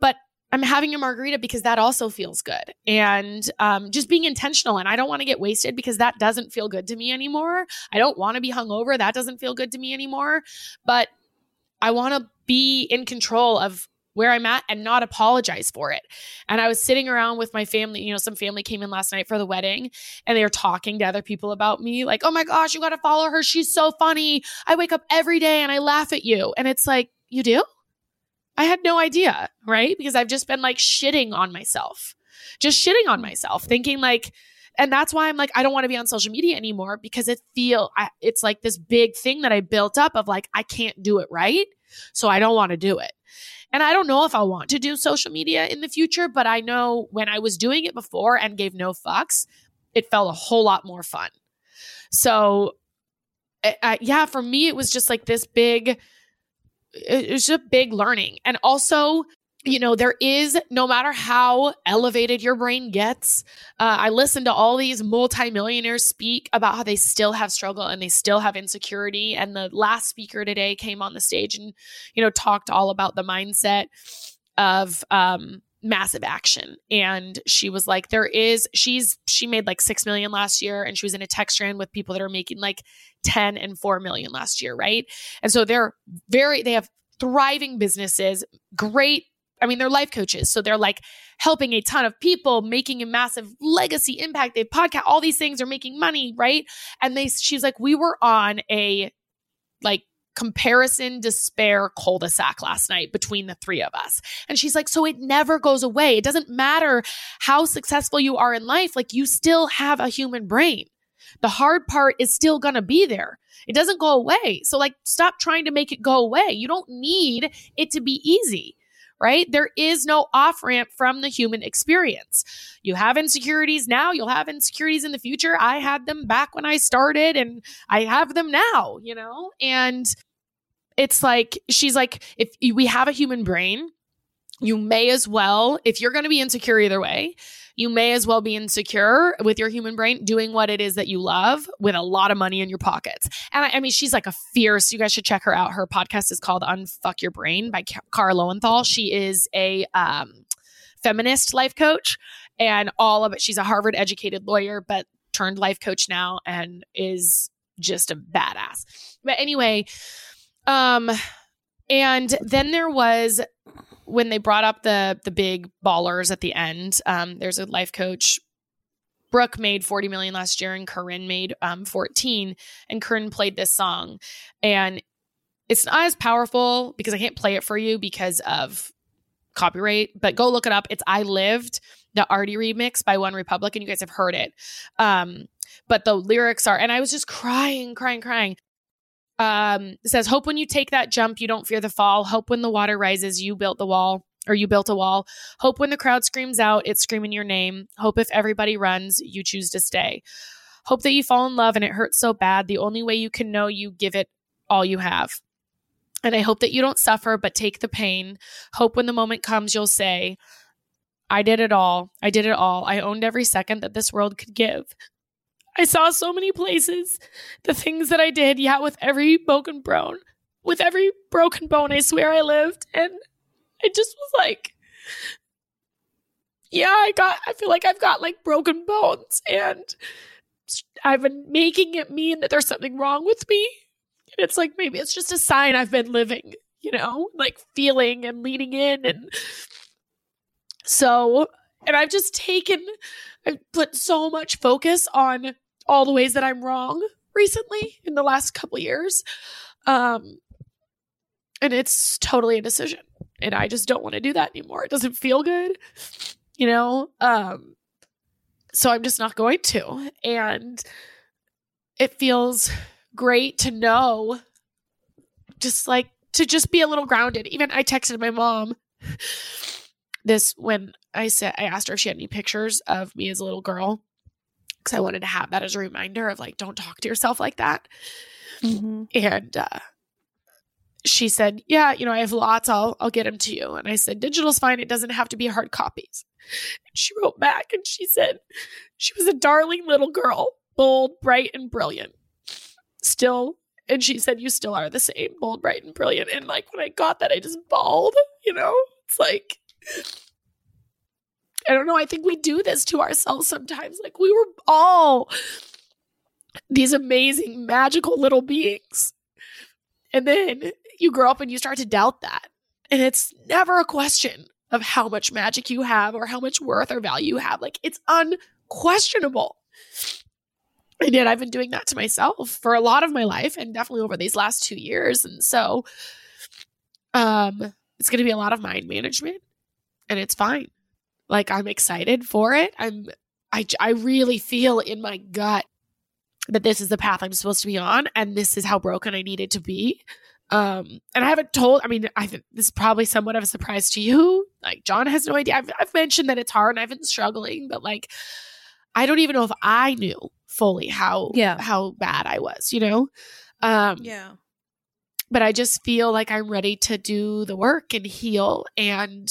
I'm having a margarita because that also feels good. And just being intentional. And I don't want to get wasted because that doesn't feel good to me anymore. I don't want to be hungover. That doesn't feel good to me anymore. But I want to be in control of where I'm at and not apologize for it. And I was sitting around with my family, you know, some family came in last night for the wedding and they were talking to other people about me like, oh my gosh, you got to follow her. She's so funny. I wake up every day and I laugh at you. And it's like, you do? I had no idea, right? Because I've just been like shitting on myself, thinking like, and that's why I'm like, I don't want to be on social media anymore because it's like this big thing that I built up of like, I can't do it right. So I don't want to do it. And I don't know if I want to do social media in the future, but I know when I was doing it before and gave no fucks, it felt a whole lot more fun. So yeah, for me, it was just like this big, it was a big learning. And also, you know, there is, no matter how elevated your brain gets, I listen to all these multimillionaires speak about how they still have struggle and they still have insecurity. And the last speaker today came on the stage and, you know, talked all about the mindset of massive action. And she was like, she made like 6 million last year and she was in a tech strand with people that are making like 10 and 4 million last year. Right. And so they have thriving businesses, they're life coaches. So they're like helping a ton of people, making a massive legacy impact. They have podcast, all these things are making money. Right. And she's like, we were on a like comparison despair cul-de-sac last night between the three of us. And she's like, so it never goes away. It doesn't matter how successful you are in life. Like you still have a human brain. The hard part is still going to be there. It doesn't go away. So like, stop trying to make it go away. You don't need it to be easy, right? There is no off-ramp from the human experience. You have insecurities now. You'll have insecurities in the future. I had them back when I started and I have them now, you know? And it's like, she's like, if we have a human brain, you may as well, if you're going to be insecure either way, you may as well be insecure with your human brain doing what it is that you love with a lot of money in your pockets. And I mean, she's like you guys should check her out. Her podcast is called Unfuck Your Brain by Kara Lowenthal. She is a feminist life coach and all of it. She's a Harvard educated lawyer, but turned life coach now and is just a badass. But anyway, and then there was, when they brought up the big ballers at the end, there's a life coach. Brooke made 40 million last year and Corinne made 14. And Corinne played this song. And it's not as powerful because I can't play it for you because of copyright, but go look it up. It's I Lived, the Artie remix by One Republic, and you guys have heard it. But the lyrics are, and I was just crying. It says, hope when you take that jump, you don't fear the fall. Hope when the water rises, you built a wall. Hope when the crowd screams out, it's screaming your name. Hope if everybody runs, you choose to stay. Hope that you fall in love and it hurts so bad. The only way you can know, you give it all you have. And I hope that you don't suffer, but take the pain. Hope when the moment comes, you'll say, I did it all. I owned every second that this world could give. I saw so many places, the things that I did, with every broken bone. With every broken bone, I swear I lived. And I just was like, I feel like I've got like broken bones and I've been making it mean that there's something wrong with me. And it's like, maybe it's just a sign I've been living, like feeling and leaning in. And so, and I've put so much focus on all the ways that I'm wrong recently in the last couple years. And it's totally a decision. And I just don't want to do that anymore. It doesn't feel good, So I'm just not going to. And it feels great to know, just like, to just be a little grounded. Even I texted my mom this when I asked her if she had any pictures of me as a little girl. Because I wanted to have that as a reminder of like, don't talk to yourself like that. Mm-hmm. And she said, yeah, I have lots. I'll get them to you. And I said, digital's fine. It doesn't have to be hard copies. And she wrote back and she said, she was a darling little girl, bold, bright, and brilliant. Still. And she said, you still are the same, bold, bright, and brilliant. And like, when I got that, I just bawled, It's like, I don't know. I think we do this to ourselves sometimes. Like we were all these amazing, magical little beings. And then you grow up and you start to doubt that. And it's never a question of how much magic you have or how much worth or value you have. Like it's unquestionable. And yet I've been doing that to myself for a lot of my life and definitely over these last 2 years. And so it's going to be a lot of mind management and it's fine. Like I'm excited for it. I really feel in my gut that this is the path I'm supposed to be on and this is how broken I needed to be. And I haven't told, I mean, this is probably somewhat of a surprise to you. Like John has no idea. I've mentioned that it's hard and I've been struggling, but like, I don't even know if I knew fully how bad I was, you know? But I just feel like I'm ready to do the work and heal and,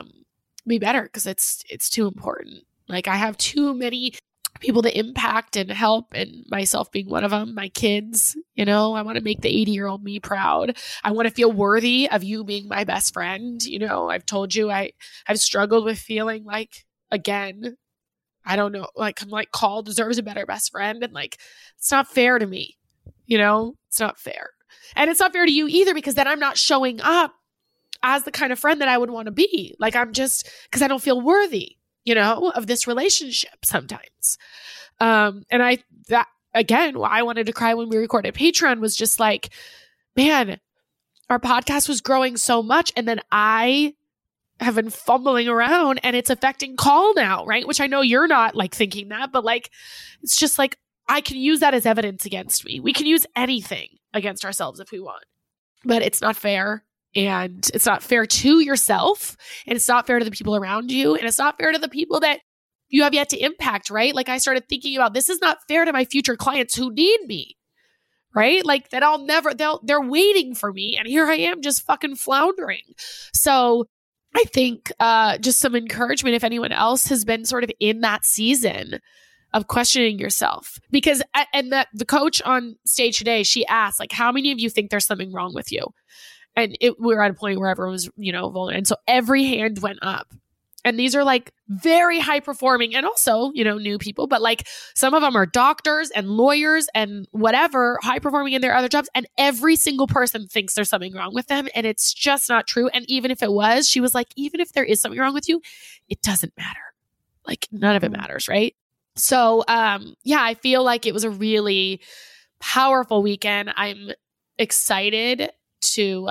be better because it's too important. Like I have too many people to impact and help, and myself being one of them, my kids, you know, I want to make the 80-year-old me proud. I want to feel worthy of you being my best friend. You know, I've told you I've struggled with feeling like, again, I don't know, like I'm like Call deserves a better best friend. And like, it's not fair to me, you know, it's not fair. And it's not fair to you either, because then I'm not showing up as the kind of friend that I would want to be. Like I'm just, because I don't feel worthy, you know, of this relationship sometimes. And that again, why I wanted to cry when we recorded Patreon was just like, man, our podcast was growing so much. And then I have been fumbling around and it's affecting Call now, right? Which I know you're not like thinking that, but like, it's just like, I can use that as evidence against me. We can use anything against ourselves if we want, but it's not fair. And it's not fair to yourself, and it's not fair to the people around you, and it's not fair to the people that you have yet to impact, right? Like I started thinking about, this is not fair to my future clients who need me, right? Like that they're waiting for me, and here I am just fucking floundering. So I think just some encouragement if anyone else has been sort of in that season of questioning yourself. Because, and the coach on stage today, she asked, like, how many of you think there's something wrong with you? And we were at a point where everyone was, you know, vulnerable. And so every hand went up. And these are like very high performing and also, you know, new people. But like some of them are doctors and lawyers and whatever, high performing in their other jobs. And every single person thinks there's something wrong with them. And it's just not true. And even if it was, she was like, even if there is something wrong with you, it doesn't matter. Like none of it matters. Right. So, yeah, I feel like it was a really powerful weekend. I'm excited to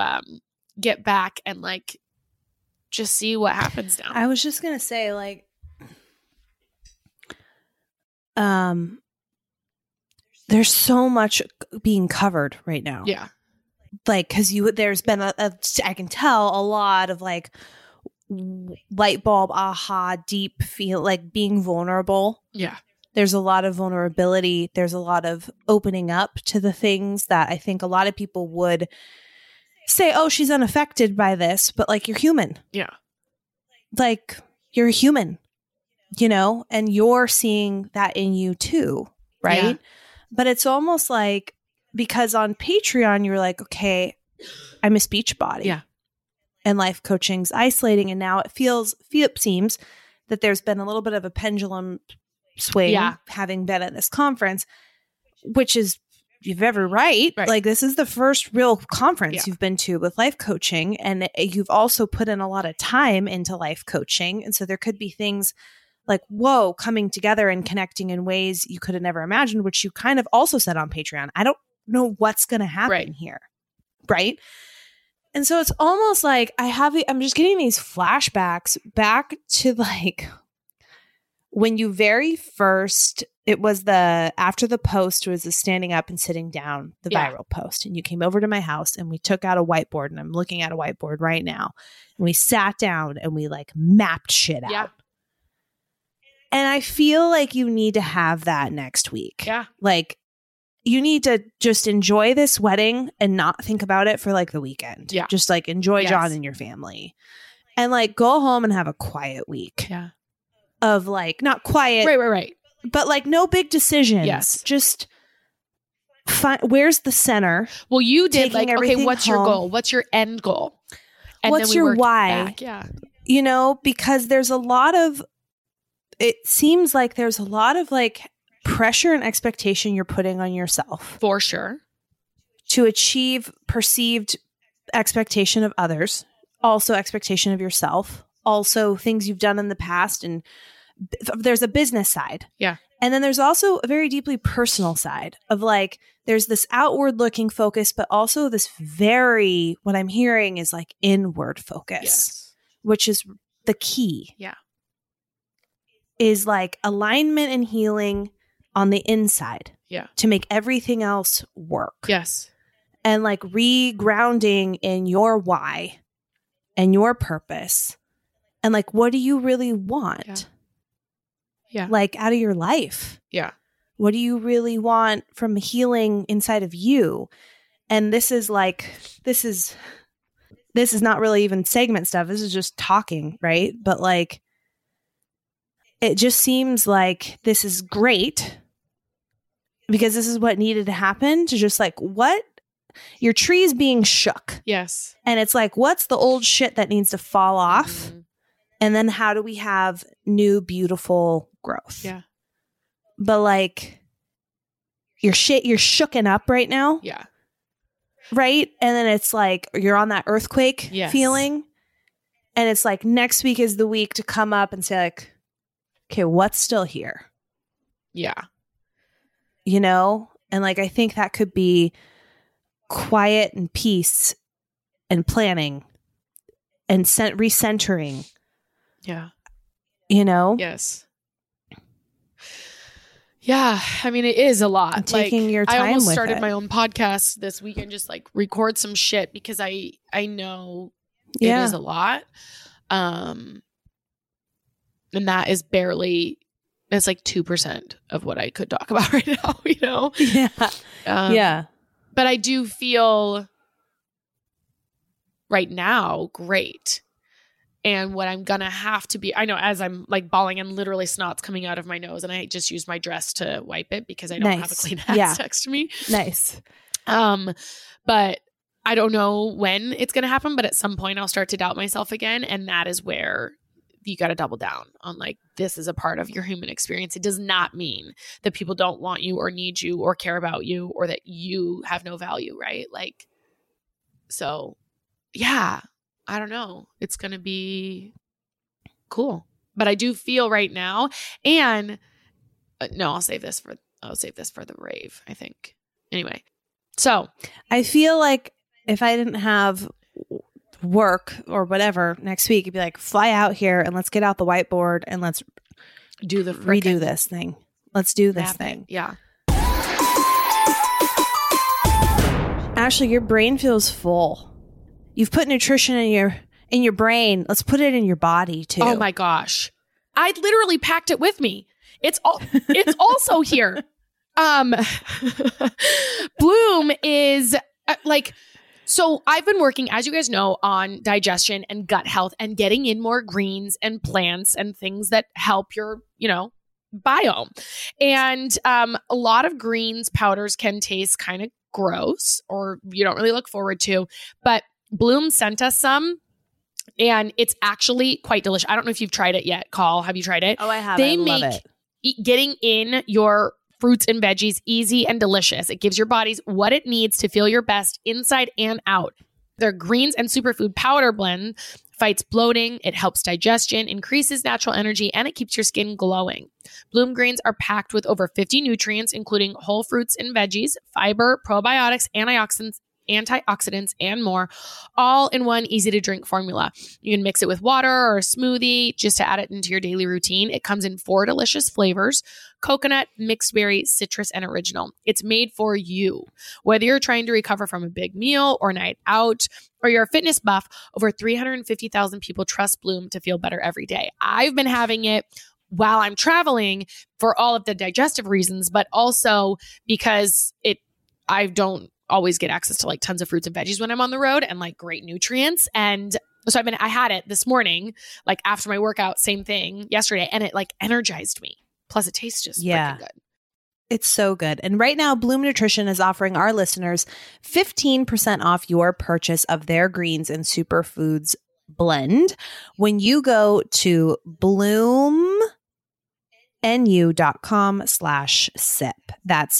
get back and like just see what happens now. I was just gonna say, like, there's so much being covered right now. Yeah, like because there's been I can tell a lot of like light bulb, aha, deep feel, like being vulnerable. Yeah. There's a lot of vulnerability. There's a lot of opening up to the things that I think a lot of people would say, oh, she's unaffected by this, but like you're human. Yeah. Like you're human, you know, and you're seeing that in you too. Right. Yeah. But it's almost like, because on Patreon, you're like, okay, I'm a speech body. Yeah. And life coaching's isolating. And now it seems that there's been a little bit of a pendulum swing having been at this conference, which is, you've every right. Like this is the first real conference you've been to with life coaching, and you've also put in a lot of time into life coaching. And so there could be things like, whoa, coming together and connecting in ways you could have never imagined, which you kind of also said on Patreon. I don't know what's going to happen here. Right. And so it's almost like I'm just getting these flashbacks back to like when you very first, it was after the post was the standing up and sitting down, the viral post. And you came over to my house and we took out a whiteboard, and I'm looking at a whiteboard right now. And we sat down and we like mapped shit out. And I feel like you need to have that next week. Yeah. Like you need to just enjoy this wedding and not think about it for like the weekend. Yeah. Just like enjoy John and your family and like go home and have a quiet week. Yeah. Of like, not quiet. Right. But like no big decisions. Yes. Just where's the center? Well, you did like, okay, what's home. your goal? What's your end goal? And what's your why? Back. Yeah. You know, because there's a lot of it seems like there's a lot of like pressure and expectation you're putting on yourself For sure. to achieve perceived expectation of others, also expectation of yourself, also things you've done in the past. And there's a business side. Yeah. And then there's also a very deeply personal side of like, there's this outward looking focus, but also this very, what I'm hearing is like inward focus, Yes. which is the key. Yeah. Is like alignment and healing on the inside. Yeah. To make everything else work. Yes. And like regrounding in your why and your purpose. And like, what do you really want? Yeah. Like out of your life? Yeah. What do you really want from healing inside of you? And this is not really even segment stuff. This is just talking, right? But like, it just seems like this is great because this is what needed to happen to just like, what? Your tree's being shook. Yes. And it's like, what's the old shit that needs to fall off? Mm-hmm. And then how do we have new, beautiful growth? Yeah. But like, you're shooken up right now. Yeah. Right? And then it's like, you're on that earthquake Yes. feeling. And it's like, next week is the week to come up and say like, okay, what's still here? Yeah. You know? And like, I think that could be quiet and peace and planning and recentering, Yeah. you know? Yes. Yeah. I mean, it is a lot. And taking your time I almost with started it. my own podcast this weekend, just like record some shit because I know Yeah. it is a lot. And that is barely, it's like 2% of what I could talk about right now, you know? Yeah. Yeah. But I do feel right now great. And what I'm going to have to be, I know as I'm like bawling and literally snot's coming out of my nose and I just used my dress to wipe it because I don't have a Nice. Kleenex Yeah. next to me. Nice. But I don't know when it's going to happen, but at some point I'll start to doubt myself again. And that is where you got to double down on like, this is a part of your human experience. It does not mean that people don't want you or need you or care about you or that you have no value, right? Like, so yeah, I don't know. It's going to be cool. But I do feel right now, and no, I'll save this for the rave, I think. Anyway, so I feel like if I didn't have work or whatever next week, it'd be like, fly out here and let's get out the whiteboard and let's do the redo this thing. Let's do this thing. Yeah. Ashley, your brain feels full. You've put nutrition in your brain. Let's put it in your body too. Oh my gosh. I literally packed it with me. It's also here. Bloom is so I've been working, as you guys know, on digestion and gut health and getting in more greens and plants and things that help your, biome. And a lot of greens powders can taste kind of gross or you don't really look forward to, but Bloom sent us some and it's actually quite delicious. I don't know if you've tried it yet, Call. Have you tried it? Oh, I have. They I love make it. Getting in your fruits and veggies easy and delicious. It gives your bodies what it needs to feel your best inside and out. Their greens and superfood powder blend fights bloating, it helps digestion, increases natural energy, and it keeps your skin glowing. Bloom greens are packed with over 50 nutrients, including whole fruits and veggies, fiber, probiotics, antioxidants, and more, all in one easy-to-drink formula. You can mix it with water or a smoothie just to add it into your daily routine. It comes in 4 delicious flavors: coconut, mixed berry, citrus, and original. It's made for you. Whether you're trying to recover from a big meal or night out, or you're a fitness buff, over 350,000 people trust Bloom to feel better every day. I've been having it while I'm traveling for all of the digestive reasons, but also because I don't always get access to like tons of fruits and veggies when I'm on the road and like great nutrients. And so I had it this morning, like after my workout, same thing yesterday, and it like energized me. Plus it tastes just freaking good. It's so good. And right now, Bloom Nutrition is offering our listeners 15% off your purchase of their greens and superfoods blend when you go to Bloom bloomnu.com/sip. That's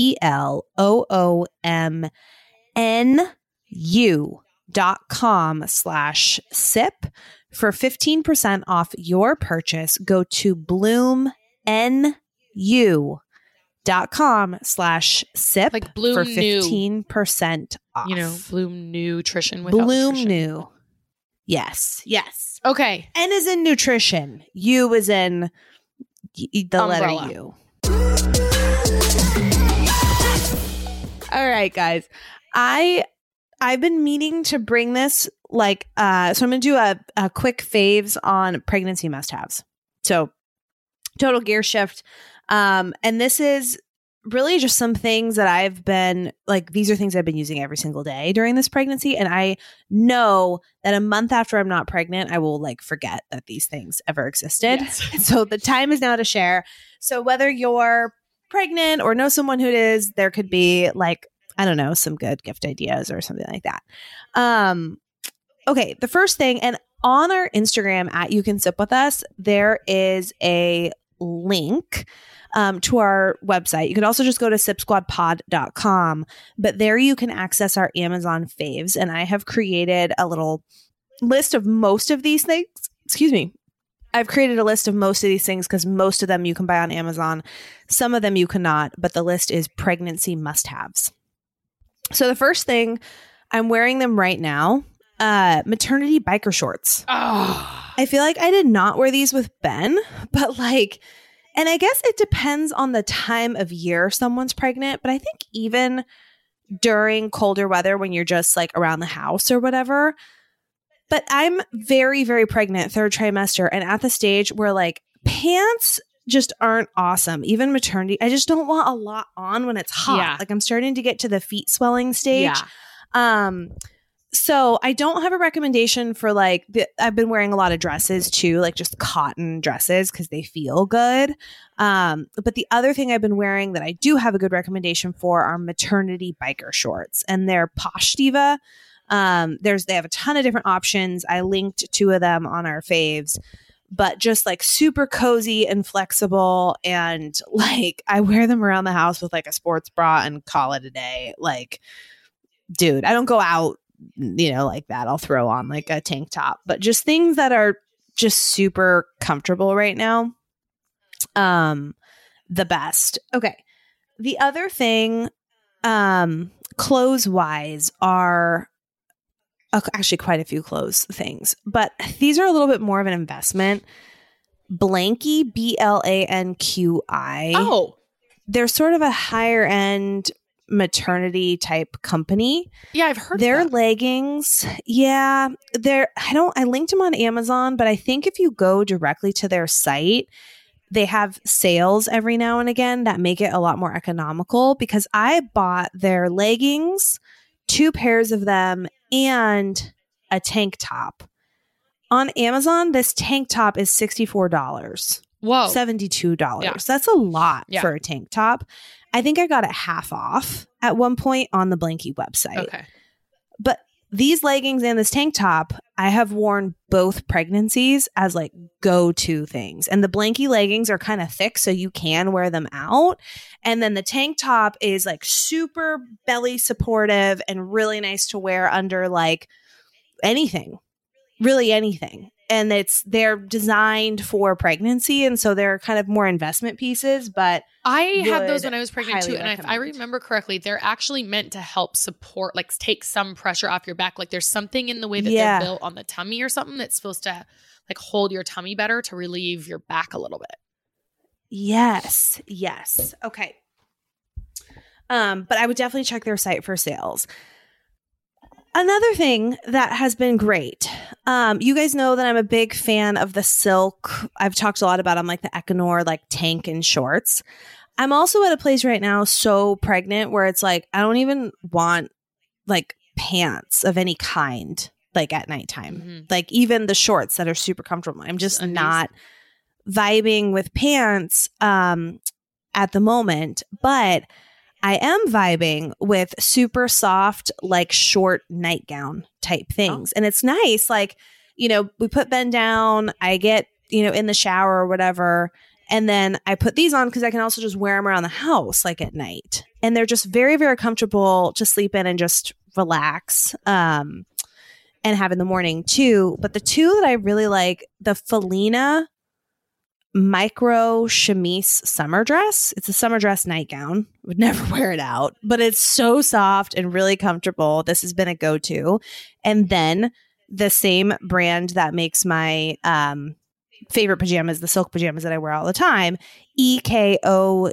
BLOOMNU.com/sip. For 15% off your purchase, go to bloomnu.com/sip Like Bloom for New. 15% off. You know, Bloom Nutrition without Bloom nutrition. New. Yes. Yes. Okay. N is in nutrition. U is in the Umbrella. letter U. All right, guys. I've been meaning to bring this so I'm going to do a quick faves on pregnancy must-haves. So total gear shift. And this is really just some things that I've been these are things I've been using every single day during this pregnancy. And I know that a month after I'm not pregnant, I will forget that these things ever existed. Yes. So the time is now to share. So whether you're pregnant or know someone who it is, there could be I don't know, some good gift ideas or something like that. Okay. The first thing, and on our Instagram at You Can Sip With Us, there is a link to our website. You can also just go to sipsquadpod.com, but there you can access our Amazon faves. And I have created a little list of most of these things. Excuse me. I've created a list of most of these things because most of them you can buy on Amazon. Some of them you cannot, but the list is pregnancy must-haves. So the first thing, I'm wearing them right now, maternity biker shorts. Oh. I feel like I did not wear these with Ben, but and I guess it depends on the time of year someone's pregnant, but I think even during colder weather when you're just around the house or whatever. But I'm very, very pregnant, third trimester, and at the stage where pants just aren't awesome. Even maternity, I just don't want a lot on when it's hot. Yeah. I'm starting to get to the feet swelling stage. Yeah. So I don't have a recommendation for I've been wearing a lot of dresses too, just cotton dresses because they feel good. But the other thing I've been wearing that I do have a good recommendation for are maternity biker shorts, and they're Posh Diva. They have a ton of different options. I linked 2 of them on our faves, but just super cozy and flexible. And I wear them around the house with a sports bra and call it a day. Dude, I don't go out like that. I'll throw on a tank top, but just things that are just super comfortable right now. The best. Okay. The other thing, clothes wise are actually quite a few clothes things, but these are a little bit more of an investment. Blanky, BLANQI. Oh, they're sort of a higher end maternity type company. yeah, I've heard Their that. leggings. Yeah, I linked them on Amazon, but I think if you go directly to their site, they have sales every now and again that make it a lot more economical, because I bought their leggings, 2 pairs of them, and a tank top. On Amazon, this tank top is $64. Whoa. $72. Yeah. That's a lot Yeah. for a tank top. I think I got it half off at one point on the Blanky website. Okay. But these leggings and this tank top, I have worn both pregnancies as go-to things. And the Blanky leggings are kind of thick, so you can wear them out. And then the tank top is super belly supportive and really nice to wear under anything, really anything. And they're designed for pregnancy, and so they're kind of more investment pieces. But I had those would when I was pregnant too, highly and if I recommend. remember correctly, they're actually meant to help support, take some pressure off your back. There's something in the way that Yeah. they're built on the tummy or something that's supposed to hold your tummy better to relieve your back a little bit. Yes. Okay. But I would definitely check their site for sales. Another thing that has been great. You guys know that I'm a big fan of the silk. I've talked a lot about them, the Equinor, tank and shorts. I'm also at a place right now, so pregnant, where it's I don't even want pants of any kind, at nighttime. Mhm. Even the shorts that are super comfortable. I'm just Undies. not vibing with pants at the moment, but I am vibing with super soft, short nightgown type things. And it's nice. We put Ben down, I get, in the shower or whatever, And then I put these on because I can also just wear them around the house like at night. And they're just very, very comfortable to sleep in and just relax and have in the morning too. But the two that I really like, the Felina micro chemise summer dress. It's a summer dress nightgown. Would never wear it out, but it's so soft and really comfortable. This has been a go-to. And then the same brand that makes my favorite pajamas, the silk pajamas that I wear all the time, EKOUAER.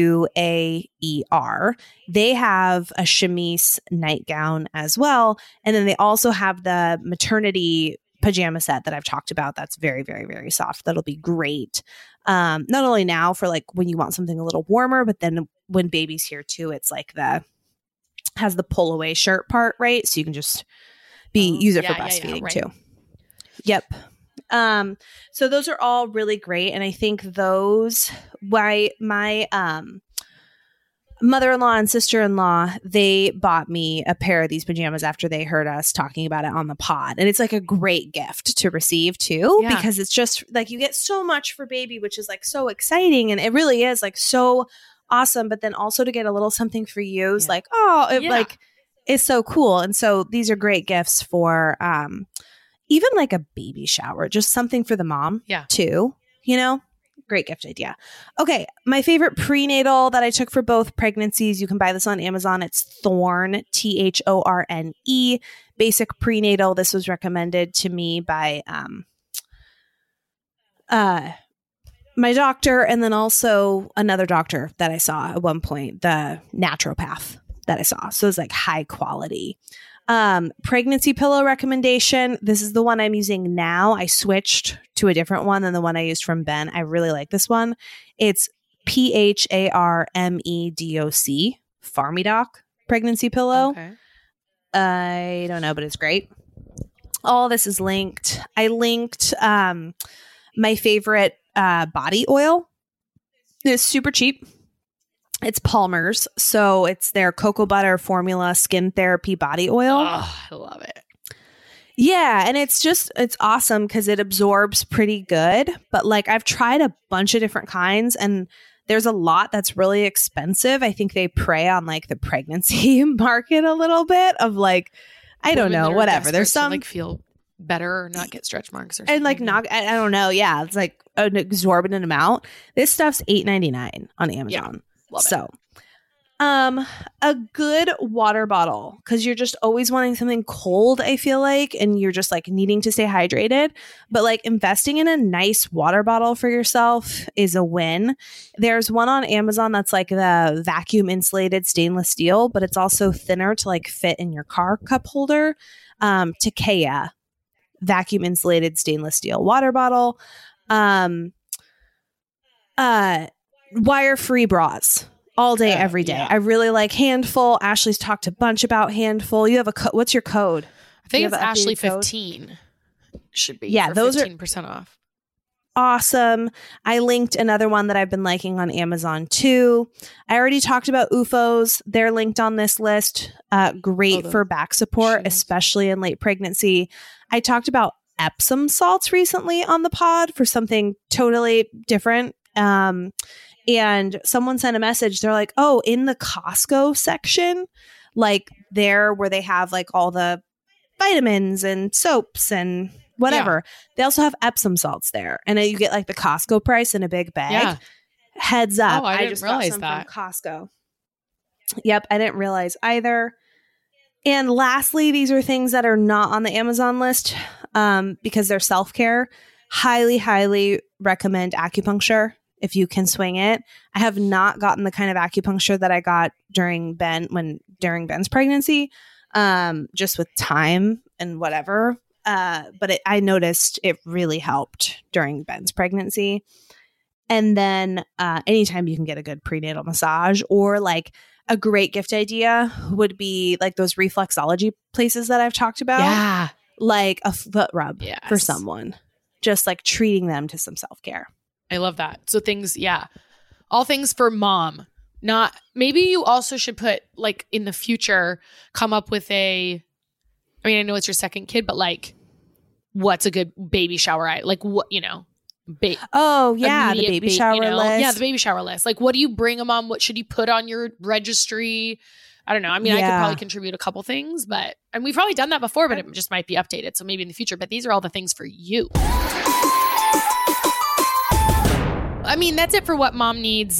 They have a chemise nightgown as well. And then they also have the maternity pajama set that I've talked about. That's very, very, very soft. That'll be great. Not only now for like when you want something a little warmer, but then when baby's here too, it's like has the pull away shirt part, right? So you can just use it for breastfeeding too. Yep. So those are all really great. And I think those, my mother-in-law and sister-in-law, they bought me a pair of these pajamas after they heard us talking about it on the pod. And it's like a great gift to receive too, because it's just like you get so much for baby, which is like so exciting. And it really is like so awesome. But then also to get a little something for you is like, like it's so cool. And so these are great gifts for even like a baby shower, just something for the mom too, you know? Great gift idea. Okay. My favorite prenatal that I took for both pregnancies. You can buy this on Amazon. It's Thorne, THORNE, basic prenatal. This was recommended to me by my doctor and then also another doctor that I saw at one point, the naturopath that I saw. So it's like high quality. Pregnancy pillow recommendation. This is the one I'm using now. I switched to a different one than the one I used from Ben. I really like this one. It's PHARMEDOC, Farmidoc pregnancy pillow. Okay. I don't know, but it's great. All this is linked. I linked my favorite body oil. It's super cheap. It's Palmer's. So it's their cocoa butter formula skin therapy body oil. Oh, I love it. Yeah. And it's awesome because it absorbs pretty good. But like I've tried a bunch of different kinds and there's a lot that's really expensive. I think they prey on like the pregnancy market a little bit of like, I don't know, whatever. There's some like feel better or not get stretch marks or something. And like not, I don't know. Yeah. It's like an exorbitant amount. This stuff's $8.99 on Amazon. Yeah. Love it. A good water bottle because you're just always wanting something cold, I feel like, and you're just like needing to stay hydrated. But like investing in a nice water bottle for yourself is a win. There's one on Amazon that's like the vacuum insulated stainless steel, but it's also thinner to like fit in your car cup holder. Takea vacuum insulated stainless steel water bottle. Wire-free bras all day, every day. Yeah. I really like Handful. Ashley's talked a bunch about Handful. You have a what's your code? I think it's Ashley 15. Should be. Yeah, those 15% off. Awesome. I linked another one that I've been liking on Amazon too. I already talked about UFOs. They're linked on this list. Great for back support, especially in late pregnancy. I talked about Epsom salts recently on the pod for something totally different. And someone sent a message. They're like, oh, in the Costco section, like there where they have like all the vitamins and soaps and whatever. They also have Epsom salts there. And you get like the Costco price in a big bag. Yeah. Heads up. I just realized got some that. From Costco. Yep. I didn't realize either. And lastly, these are things that are not on the Amazon list because they're self-care. Highly, highly recommend acupuncture if you can swing it. I have not gotten the kind of acupuncture that I got during Ben's pregnancy, just with time and whatever. But I noticed it really helped during Ben's pregnancy. And then anytime you can get a good prenatal massage, or like a great gift idea would be like those reflexology places that I've talked about. Yeah. Like a foot rub for someone, just like treating them to some self-care. I love that. So things, all things for mom. Not, maybe you also should put like in the future, come up with I know it's your second kid, but like what's a good baby shower? Like what, Oh yeah, the baby shower list. Yeah, the baby shower list. Like, what do you bring them on? What should you put on your registry? I don't know. I mean, I could probably contribute a couple things, and we've probably done that before, but it just might be updated. So maybe in the future, but these are all the things for you. I mean, that's it for what mom needs,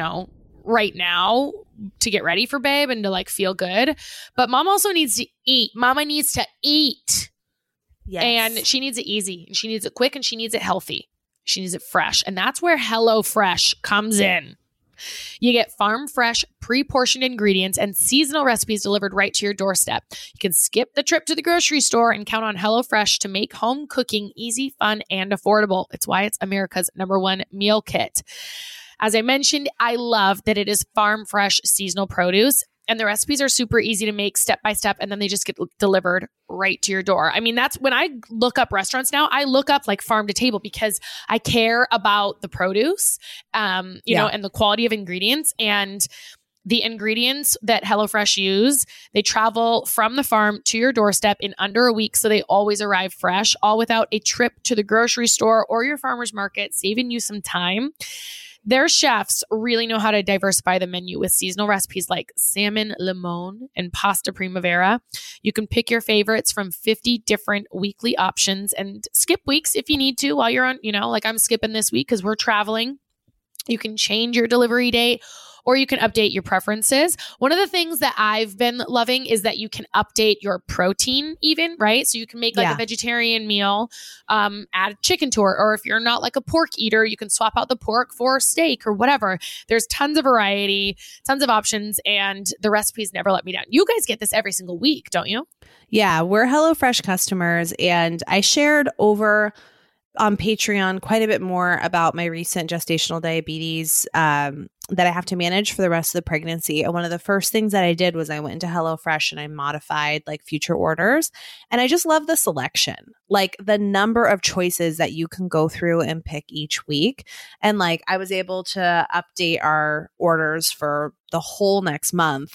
right now to get ready for babe and to like feel good. But mom also needs to eat. Mama needs to eat. Yes. And she needs it easy, and she needs it quick, and she needs it healthy. She needs it fresh. And that's where HelloFresh comes in. You get farm fresh, pre-portioned ingredients and seasonal recipes delivered right to your doorstep. You can skip the trip to the grocery store and count on HelloFresh to make home cooking easy, fun, and affordable. It's why it's America's #1 meal kit. As I mentioned, I love that it is farm fresh seasonal produce. And the recipes are super easy to make step by step, and then they just get delivered right to your door. I mean, that's when I look up restaurants now, I look up like farm to table because I care about the produce, you know, and the quality of ingredients. And the ingredients that HelloFresh use, they travel from the farm to your doorstep in under a week. So they always arrive fresh, all without a trip to the grocery store or your farmer's market, saving you some time. Their chefs really know how to diversify the menu with seasonal recipes like salmon limon and pasta primavera. You can pick your favorites from 50 different weekly options and skip weeks if you need to while you're on, like I'm skipping this week because we're traveling. You can change your delivery date, or you can update your preferences. One of the things that I've been loving is that you can update your protein even, right? So you can make like a vegetarian meal, add chicken to it. Or if you're not like a pork eater, you can swap out the pork for steak or whatever. There's tons of variety, tons of options, and the recipes never let me down. You guys get this every single week, don't you? Yeah, we're HelloFresh customers, and I shared over on Patreon quite a bit more about my recent gestational diabetes that I have to manage for the rest of the pregnancy. And one of the first things that I did was I went into HelloFresh and I modified like future orders. And I just love the selection, like the number of choices that you can go through and pick each week. And like I was able to update our orders for the whole next month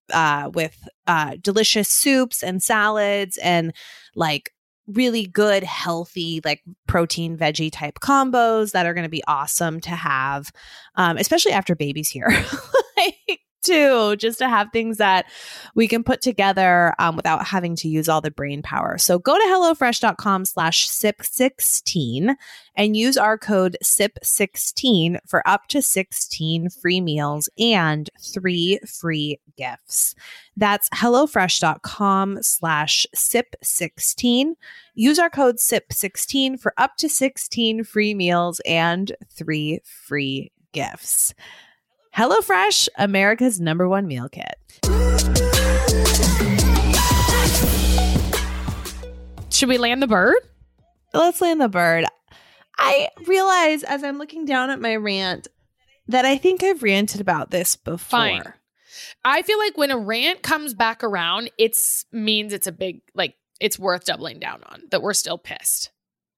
with delicious soups and salads and like really good, healthy, like protein, veggie type combos that are going to be awesome to have, especially after baby's here. Like, too, just to have things that we can put together without having to use all the brain power. So go to HelloFresh.com/SIP16 and use our code SIP16 for up to 16 free meals and 3 free gifts. That's HelloFresh.com/SIP16. Use our code SIP16 for up to 16 free meals and 3 free gifts. HelloFresh, America's #1 meal kit. Should we land the bird? Let's land the bird. I realize as I'm looking down at my rant that I think I've ranted about this before. Fine. I feel like when a rant comes back around, it means it's a big, like, it's worth doubling down on, that we're still pissed.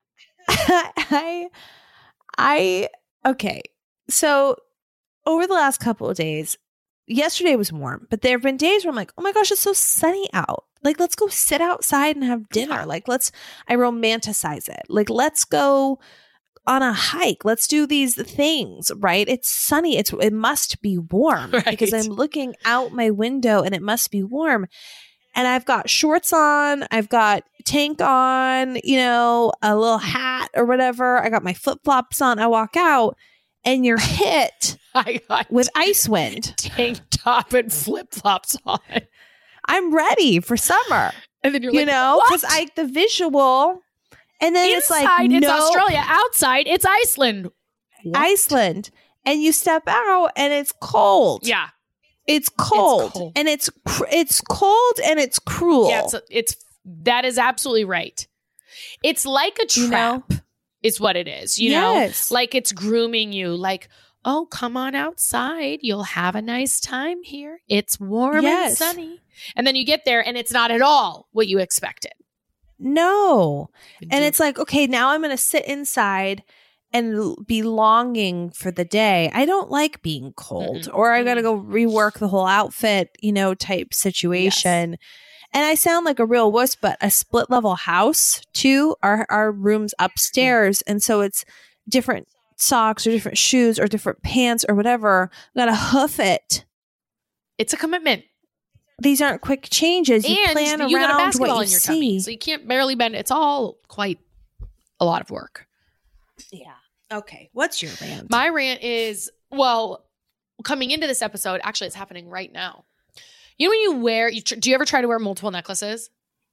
Okay. So over the last couple of days, yesterday was warm, but there have been days where I'm like, oh my gosh, it's so sunny out. Like, let's go sit outside and have dinner. Like, I romanticize it. Like, let's go on a hike. Let's do these things, right? It's sunny. It must be warm because I'm looking out my window and it must be warm. And I've got shorts on, I've got tank on, a little hat or whatever. I got my flip-flops on. I walk out and you're hit with ice wind. Tank top and flip-flops on. I'm ready for summer. And then you're like, because the visual, and then inside, it's Australia. Outside, it's Iceland. What? Iceland. And you step out and it's cold. Yeah. It's cold. And it's cold and it's cruel. Yeah, that is absolutely right. It's like a trap. Is what it is, you know? Like it's grooming you, like, oh, come on outside. You'll have a nice time here. It's warm and sunny. And then you get there and it's not at all what you expected. No. And it's like, okay, now I'm going to sit inside and be longing for the day. I don't like being cold or I got to go rework the whole outfit, type situation. Yes. And I sound like a real wuss, but a split level house too. Our room's upstairs. And so it's different socks or different shoes or different pants or whatever. We gotta hoof it. It's a commitment. These aren't quick changes. You And plan you got a around basketball what in you your see. tummy, so you can't barely bend. It's all quite a lot of work. Yeah. Okay. What's your rant? My rant is, well, coming into this episode, actually it's happening right now. You know when you wear, do you ever try to wear multiple necklaces?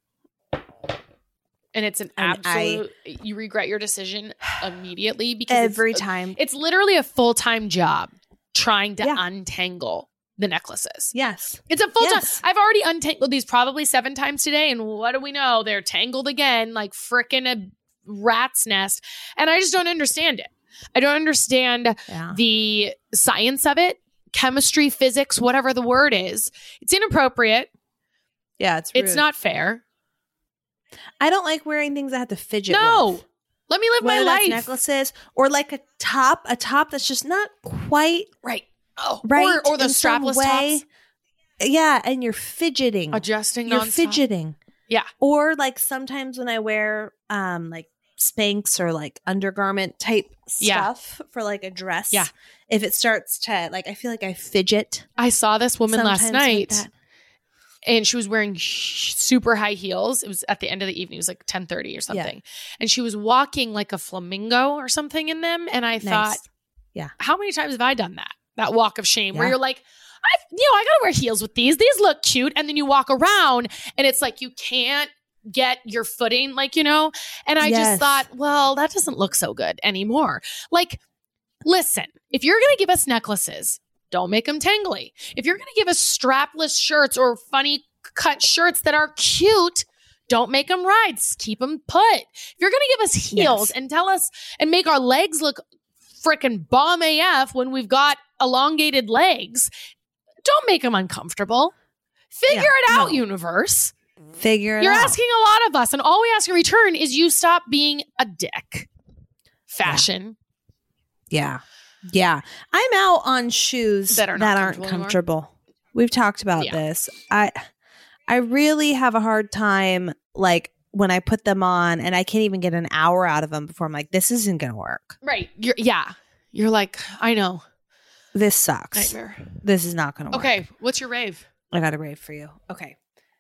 And it's an absolute, you regret your decision immediately because Every time. It's literally a full-time job trying to untangle the necklaces. Yes. It's a full-time. Yes. I've already untangled these probably 7 times today. And what do we know? They're tangled again, like frickin' a rat's nest. And I just don't understand it. I don't understand the science of it, chemistry, physics, whatever the word is. It's inappropriate. Yeah, it's rude. It's not fair. I don't like wearing things I have to fidget No. with. Let me live Whether my that's life. necklaces or like a top that's just not quite Right. Oh, right. Or the in some strapless way. tops. Yeah, and you're fidgeting. Adjusting You're nonstop. fidgeting. Yeah. Or like sometimes when I wear like Spanx or like undergarment type stuff for like a dress. Yeah. If it starts to like, I feel like I fidget. I saw this woman last sometimes with night. that. And she was wearing super high heels. It was at the end of the evening. It was like 10:30 or something. And she was walking like a flamingo or something in them. And I thought, how many times have I done that? That walk of shame where you're like, I gotta wear heels with these. These look cute. And then you walk around and it's like you can't get your footing, like, and I just thought, well, that doesn't look so good anymore. Like, listen, if you're gonna give us necklaces, don't make them tangly. If you're going to give us strapless shirts or funny cut shirts that are cute, don't make them rides. Keep them put. If you're going to give us heels and tell us and make our legs look freaking bomb AF when we've got elongated legs, don't make them uncomfortable. Figure it out, universe. Figure it out. You're asking a lot of us, and all we ask in return is you stop being a dick. Fashion. Yeah. Yeah. I'm out on shoes that aren't comfortable. We've talked about this. I really have a hard time, like, when I put them on and I can't even get an hour out of them before I'm like, this isn't going to work. Right. You're like, I know. This sucks. Nightmare. This is not going to work. Okay. What's your rave? I got a rave for you. Okay.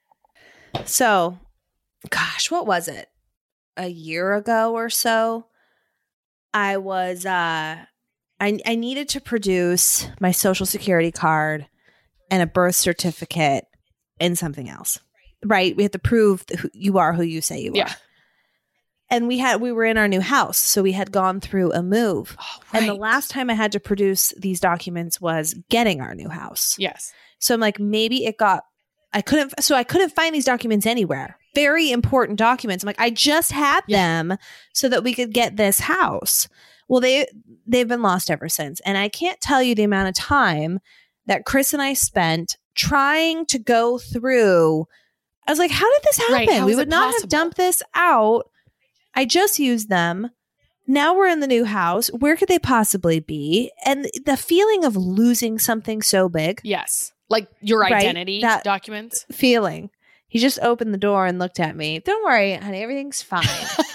So, gosh, what was it? A year ago or so, I was, I needed to produce my social security card and a birth certificate and something else. Right? We had to prove that you are who you say you are. And we were in our new house, so we had gone through a move. Oh, right. And the last time I had to produce these documents was getting our new house. Yes. So I'm like, maybe I couldn't find these documents anywhere. Very important documents. I'm like, I just had them so that we could get this house. Well, they've been lost ever since. And I can't tell you the amount of time that Chris and I spent trying to go through. I was like, how did this happen? Right. We would not have dumped this out. I just used them. Now we're in the new house. Where could they possibly be? And the feeling of losing something so big. Yes. Like your identity documents. Feeling. He just opened the door and looked at me. Don't worry, honey. Everything's fine.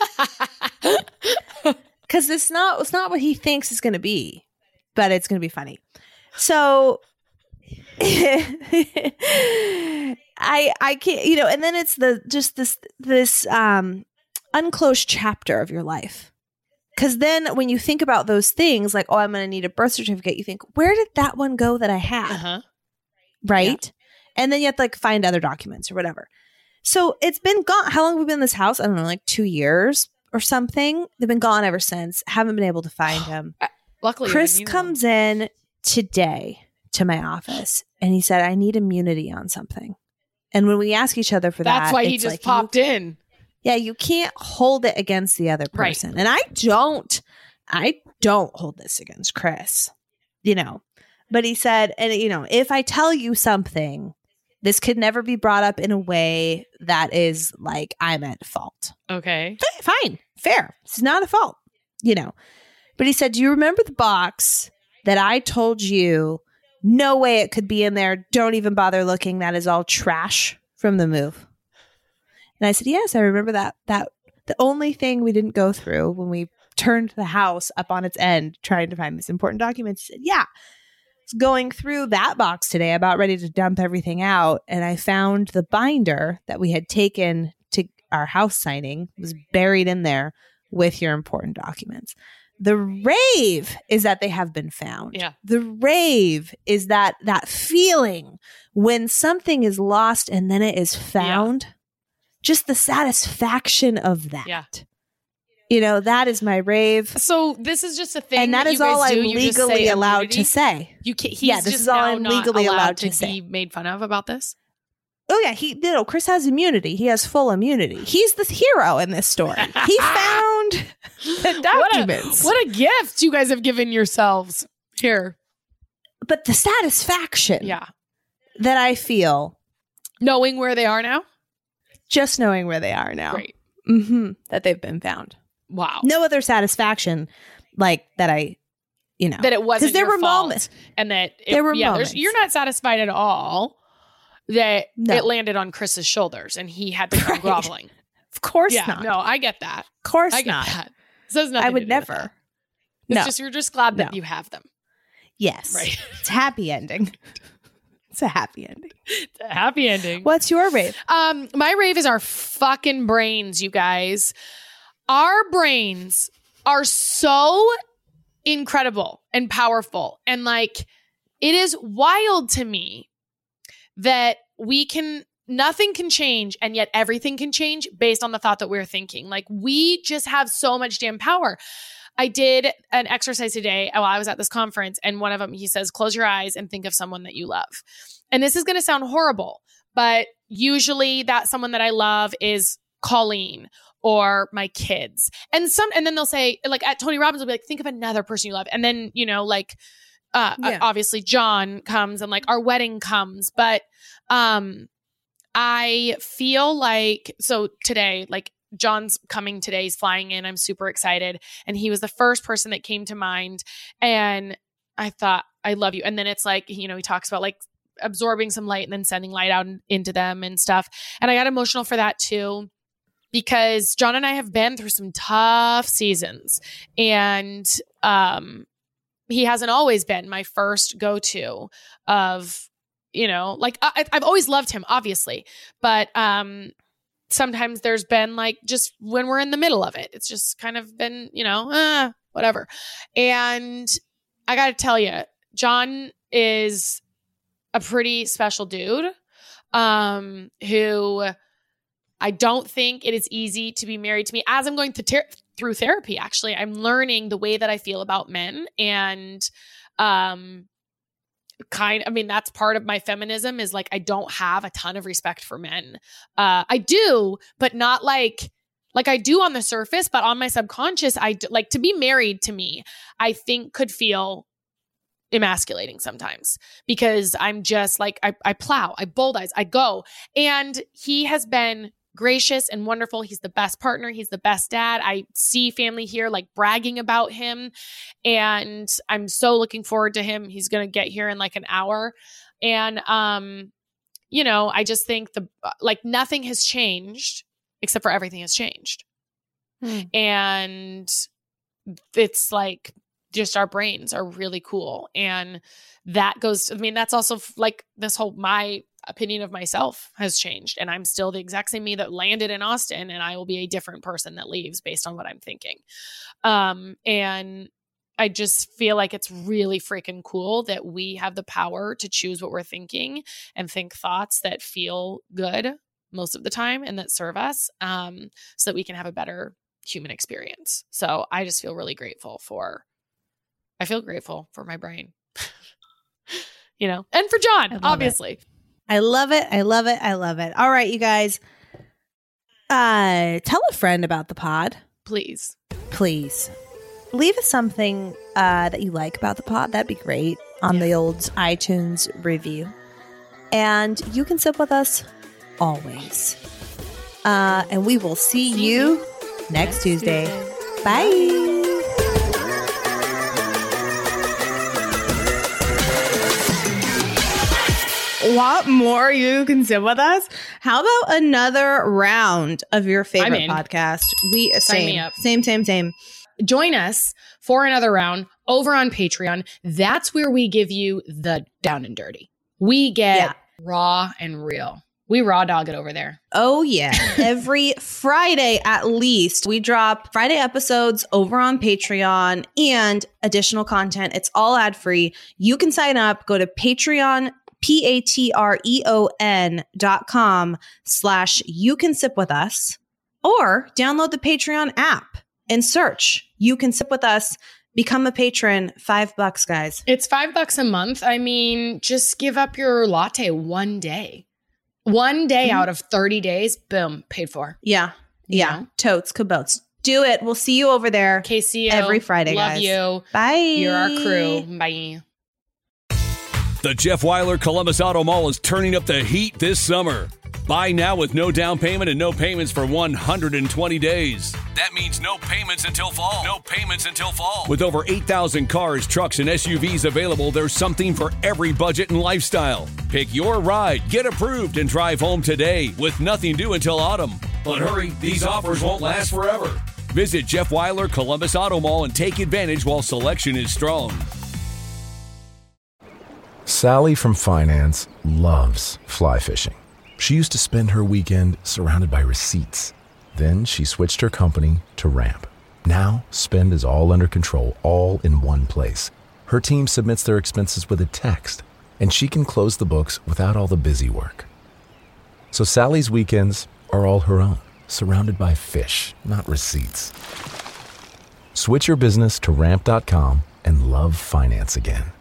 Because it's not what he thinks it's going to be. But it's going to be funny. So I can't, and then it's this unclosed chapter of your life. Because then when you think about those things, like, oh, I'm going to need a birth certificate, you think, where did that one go that I had? Uh-huh. Right? Yeah. And then you have to find other documents or whatever. So it's been gone. How long have we been in this house? I don't know, like 2 years or something. They've been gone ever since. Haven't been able to find him. Luckily, Chris comes in today to my office and he said, I need immunity on something. And when we ask each other for that's why he just popped in. Yeah, you can't hold it against the other person. Right. And I don't hold this against Chris, But he said, and if I tell you something, this could never be brought up in a way that is like I'm at fault. Okay. Fine. Fair. It's not a fault, But he said, do you remember the box that I told you no way it could be in there? Don't even bother looking. That is all trash from the move. And I said, yes, I remember that. The only thing we didn't go through when we turned the house up on its end trying to find this important document. She said, yeah. Going through that box today, about ready to dump everything out, and I found the binder that we had taken to our house signing was buried in there with your important documents. The rave is that they have been found. Yeah. The rave is that feeling when something is lost and then it is found. Yeah. Just the satisfaction of that. Yeah. You know, that is my rave. So this is just a thing, and that is all I'm legally allowed to say. You can't. He's this is all I'm legally allowed to say. Be made fun of about this. Oh yeah, Chris has immunity. He has full immunity. He's the hero in this story. He found the documents. What a gift you guys have given yourselves here. But the satisfaction, that I feel, knowing where they are now, just knowing where they are now, right? That they've been found. Wow. No other satisfaction like that. That it wasn't there your were fault, moments, and that there were moments. You're not satisfied at all that it landed on Chris's shoulders and he had to come groveling. Of course not. No, I get that. Of course I get not. That. This has nothing I would to do never. With that. It's just you're just glad that you have them. Yes. Right. It's a happy ending. It's a happy ending. It's a happy ending. What's your rave? My rave is our fucking brains, you guys. Our brains are so incredible and powerful. And like, it is wild to me that nothing can change, and yet everything can change based on the thought that we're thinking. Like, we just have so much damn power. I did an exercise today while I was at this conference, and one of them, he says, close your eyes and think of someone that you love. And this is going to sound horrible, but usually that someone that I love is Colleen or my kids. And then they'll say, like at Tony Robbins, will be like, think of another person you love. And then, obviously John comes and like our wedding comes. But I feel like, so today, like John's coming today, he's flying in. I'm super excited. And he was the first person that came to mind. And I thought, I love you. And then it's like, he talks about like absorbing some light and then sending light out into them and stuff. And I got emotional for that too, because John and I have been through some tough seasons. And he hasn't always been my first go-to of, like I've always loved him, obviously. But sometimes there's been like, just when we're in the middle of it, it's just kind of been, whatever. And I got to tell you, John is a pretty special dude who I don't think it is easy to be married to me. As I'm going through therapy, actually, I'm learning the way that I feel about men. And that's part of my feminism is like, I don't have a ton of respect for men. I do, but not like I do on the surface, but on my subconscious, like to be married to me, I think could feel emasculating sometimes because I'm just like, I plow, I bulldoze, I go. And he has been gracious and wonderful. He's the best partner. He's the best dad. I see family here like bragging about him. And I'm so looking forward to him. He's going to get here in like an hour. And, I just think nothing has changed except for everything has changed. And it's like, just our brains are really cool. And that goes, that's also like this whole, my opinion of myself has changed. And I'm still the exact same me that landed in Austin, and I will be a different person that leaves based on what I'm thinking. And I just feel like it's really freaking cool that we have the power to choose what we're thinking and think thoughts that feel good most of the time and that serve us, so that we can have a better human experience. So I just feel really grateful for my brain, and for John, obviously. I love it. I love it. I love it. All right, you guys, tell a friend about the pod. Please. Leave us something that you like about the pod. That'd be great on the old iTunes review. And you can sip with us always. And we will see you next Tuesday. Bye. Want more? You can sit with us. How about another round of your favorite podcast? Sign me up. Same. join us for another round over on Patreon. That's where we give you the down and dirty. We get raw and real. We raw dog it over there. Oh, yeah. Every Friday, at least, we drop Friday episodes over on Patreon and additional content. It's all ad-free. You can sign up. Go to Patreon, patreon.com/You Can Sip With Us, or download the Patreon app and search You Can Sip With Us. Become a patron. $5, guys. It's $5 a month. I mean, just give up your latte one day. One day out of 30 days, boom, paid for. Yeah. Yeah. Totes, kabotes. Do it. We'll see you over there. KCO. Every Friday, Love guys. you. Bye. You're our crew. Bye. The Jeff Weiler Columbus Auto Mall is turning up the heat this summer. Buy now with no down payment and no payments for 120 days. That means no payments until fall. No payments until fall. With over 8,000 cars, trucks, and SUVs available, there's something for every budget and lifestyle. Pick your ride, get approved, and drive home today with nothing due until autumn. But hurry, these offers won't last forever. Visit Jeff Weiler Columbus Auto Mall and take advantage while selection is strong. Sally from finance loves fly fishing. She used to spend her weekend surrounded by receipts. Then she switched her company to Ramp. Now, spend is all under control, all in one place. Her team submits their expenses with a text, and she can close the books without all the busy work. So Sally's weekends are all her own, surrounded by fish, not receipts. Switch your business to Ramp.com and love finance again.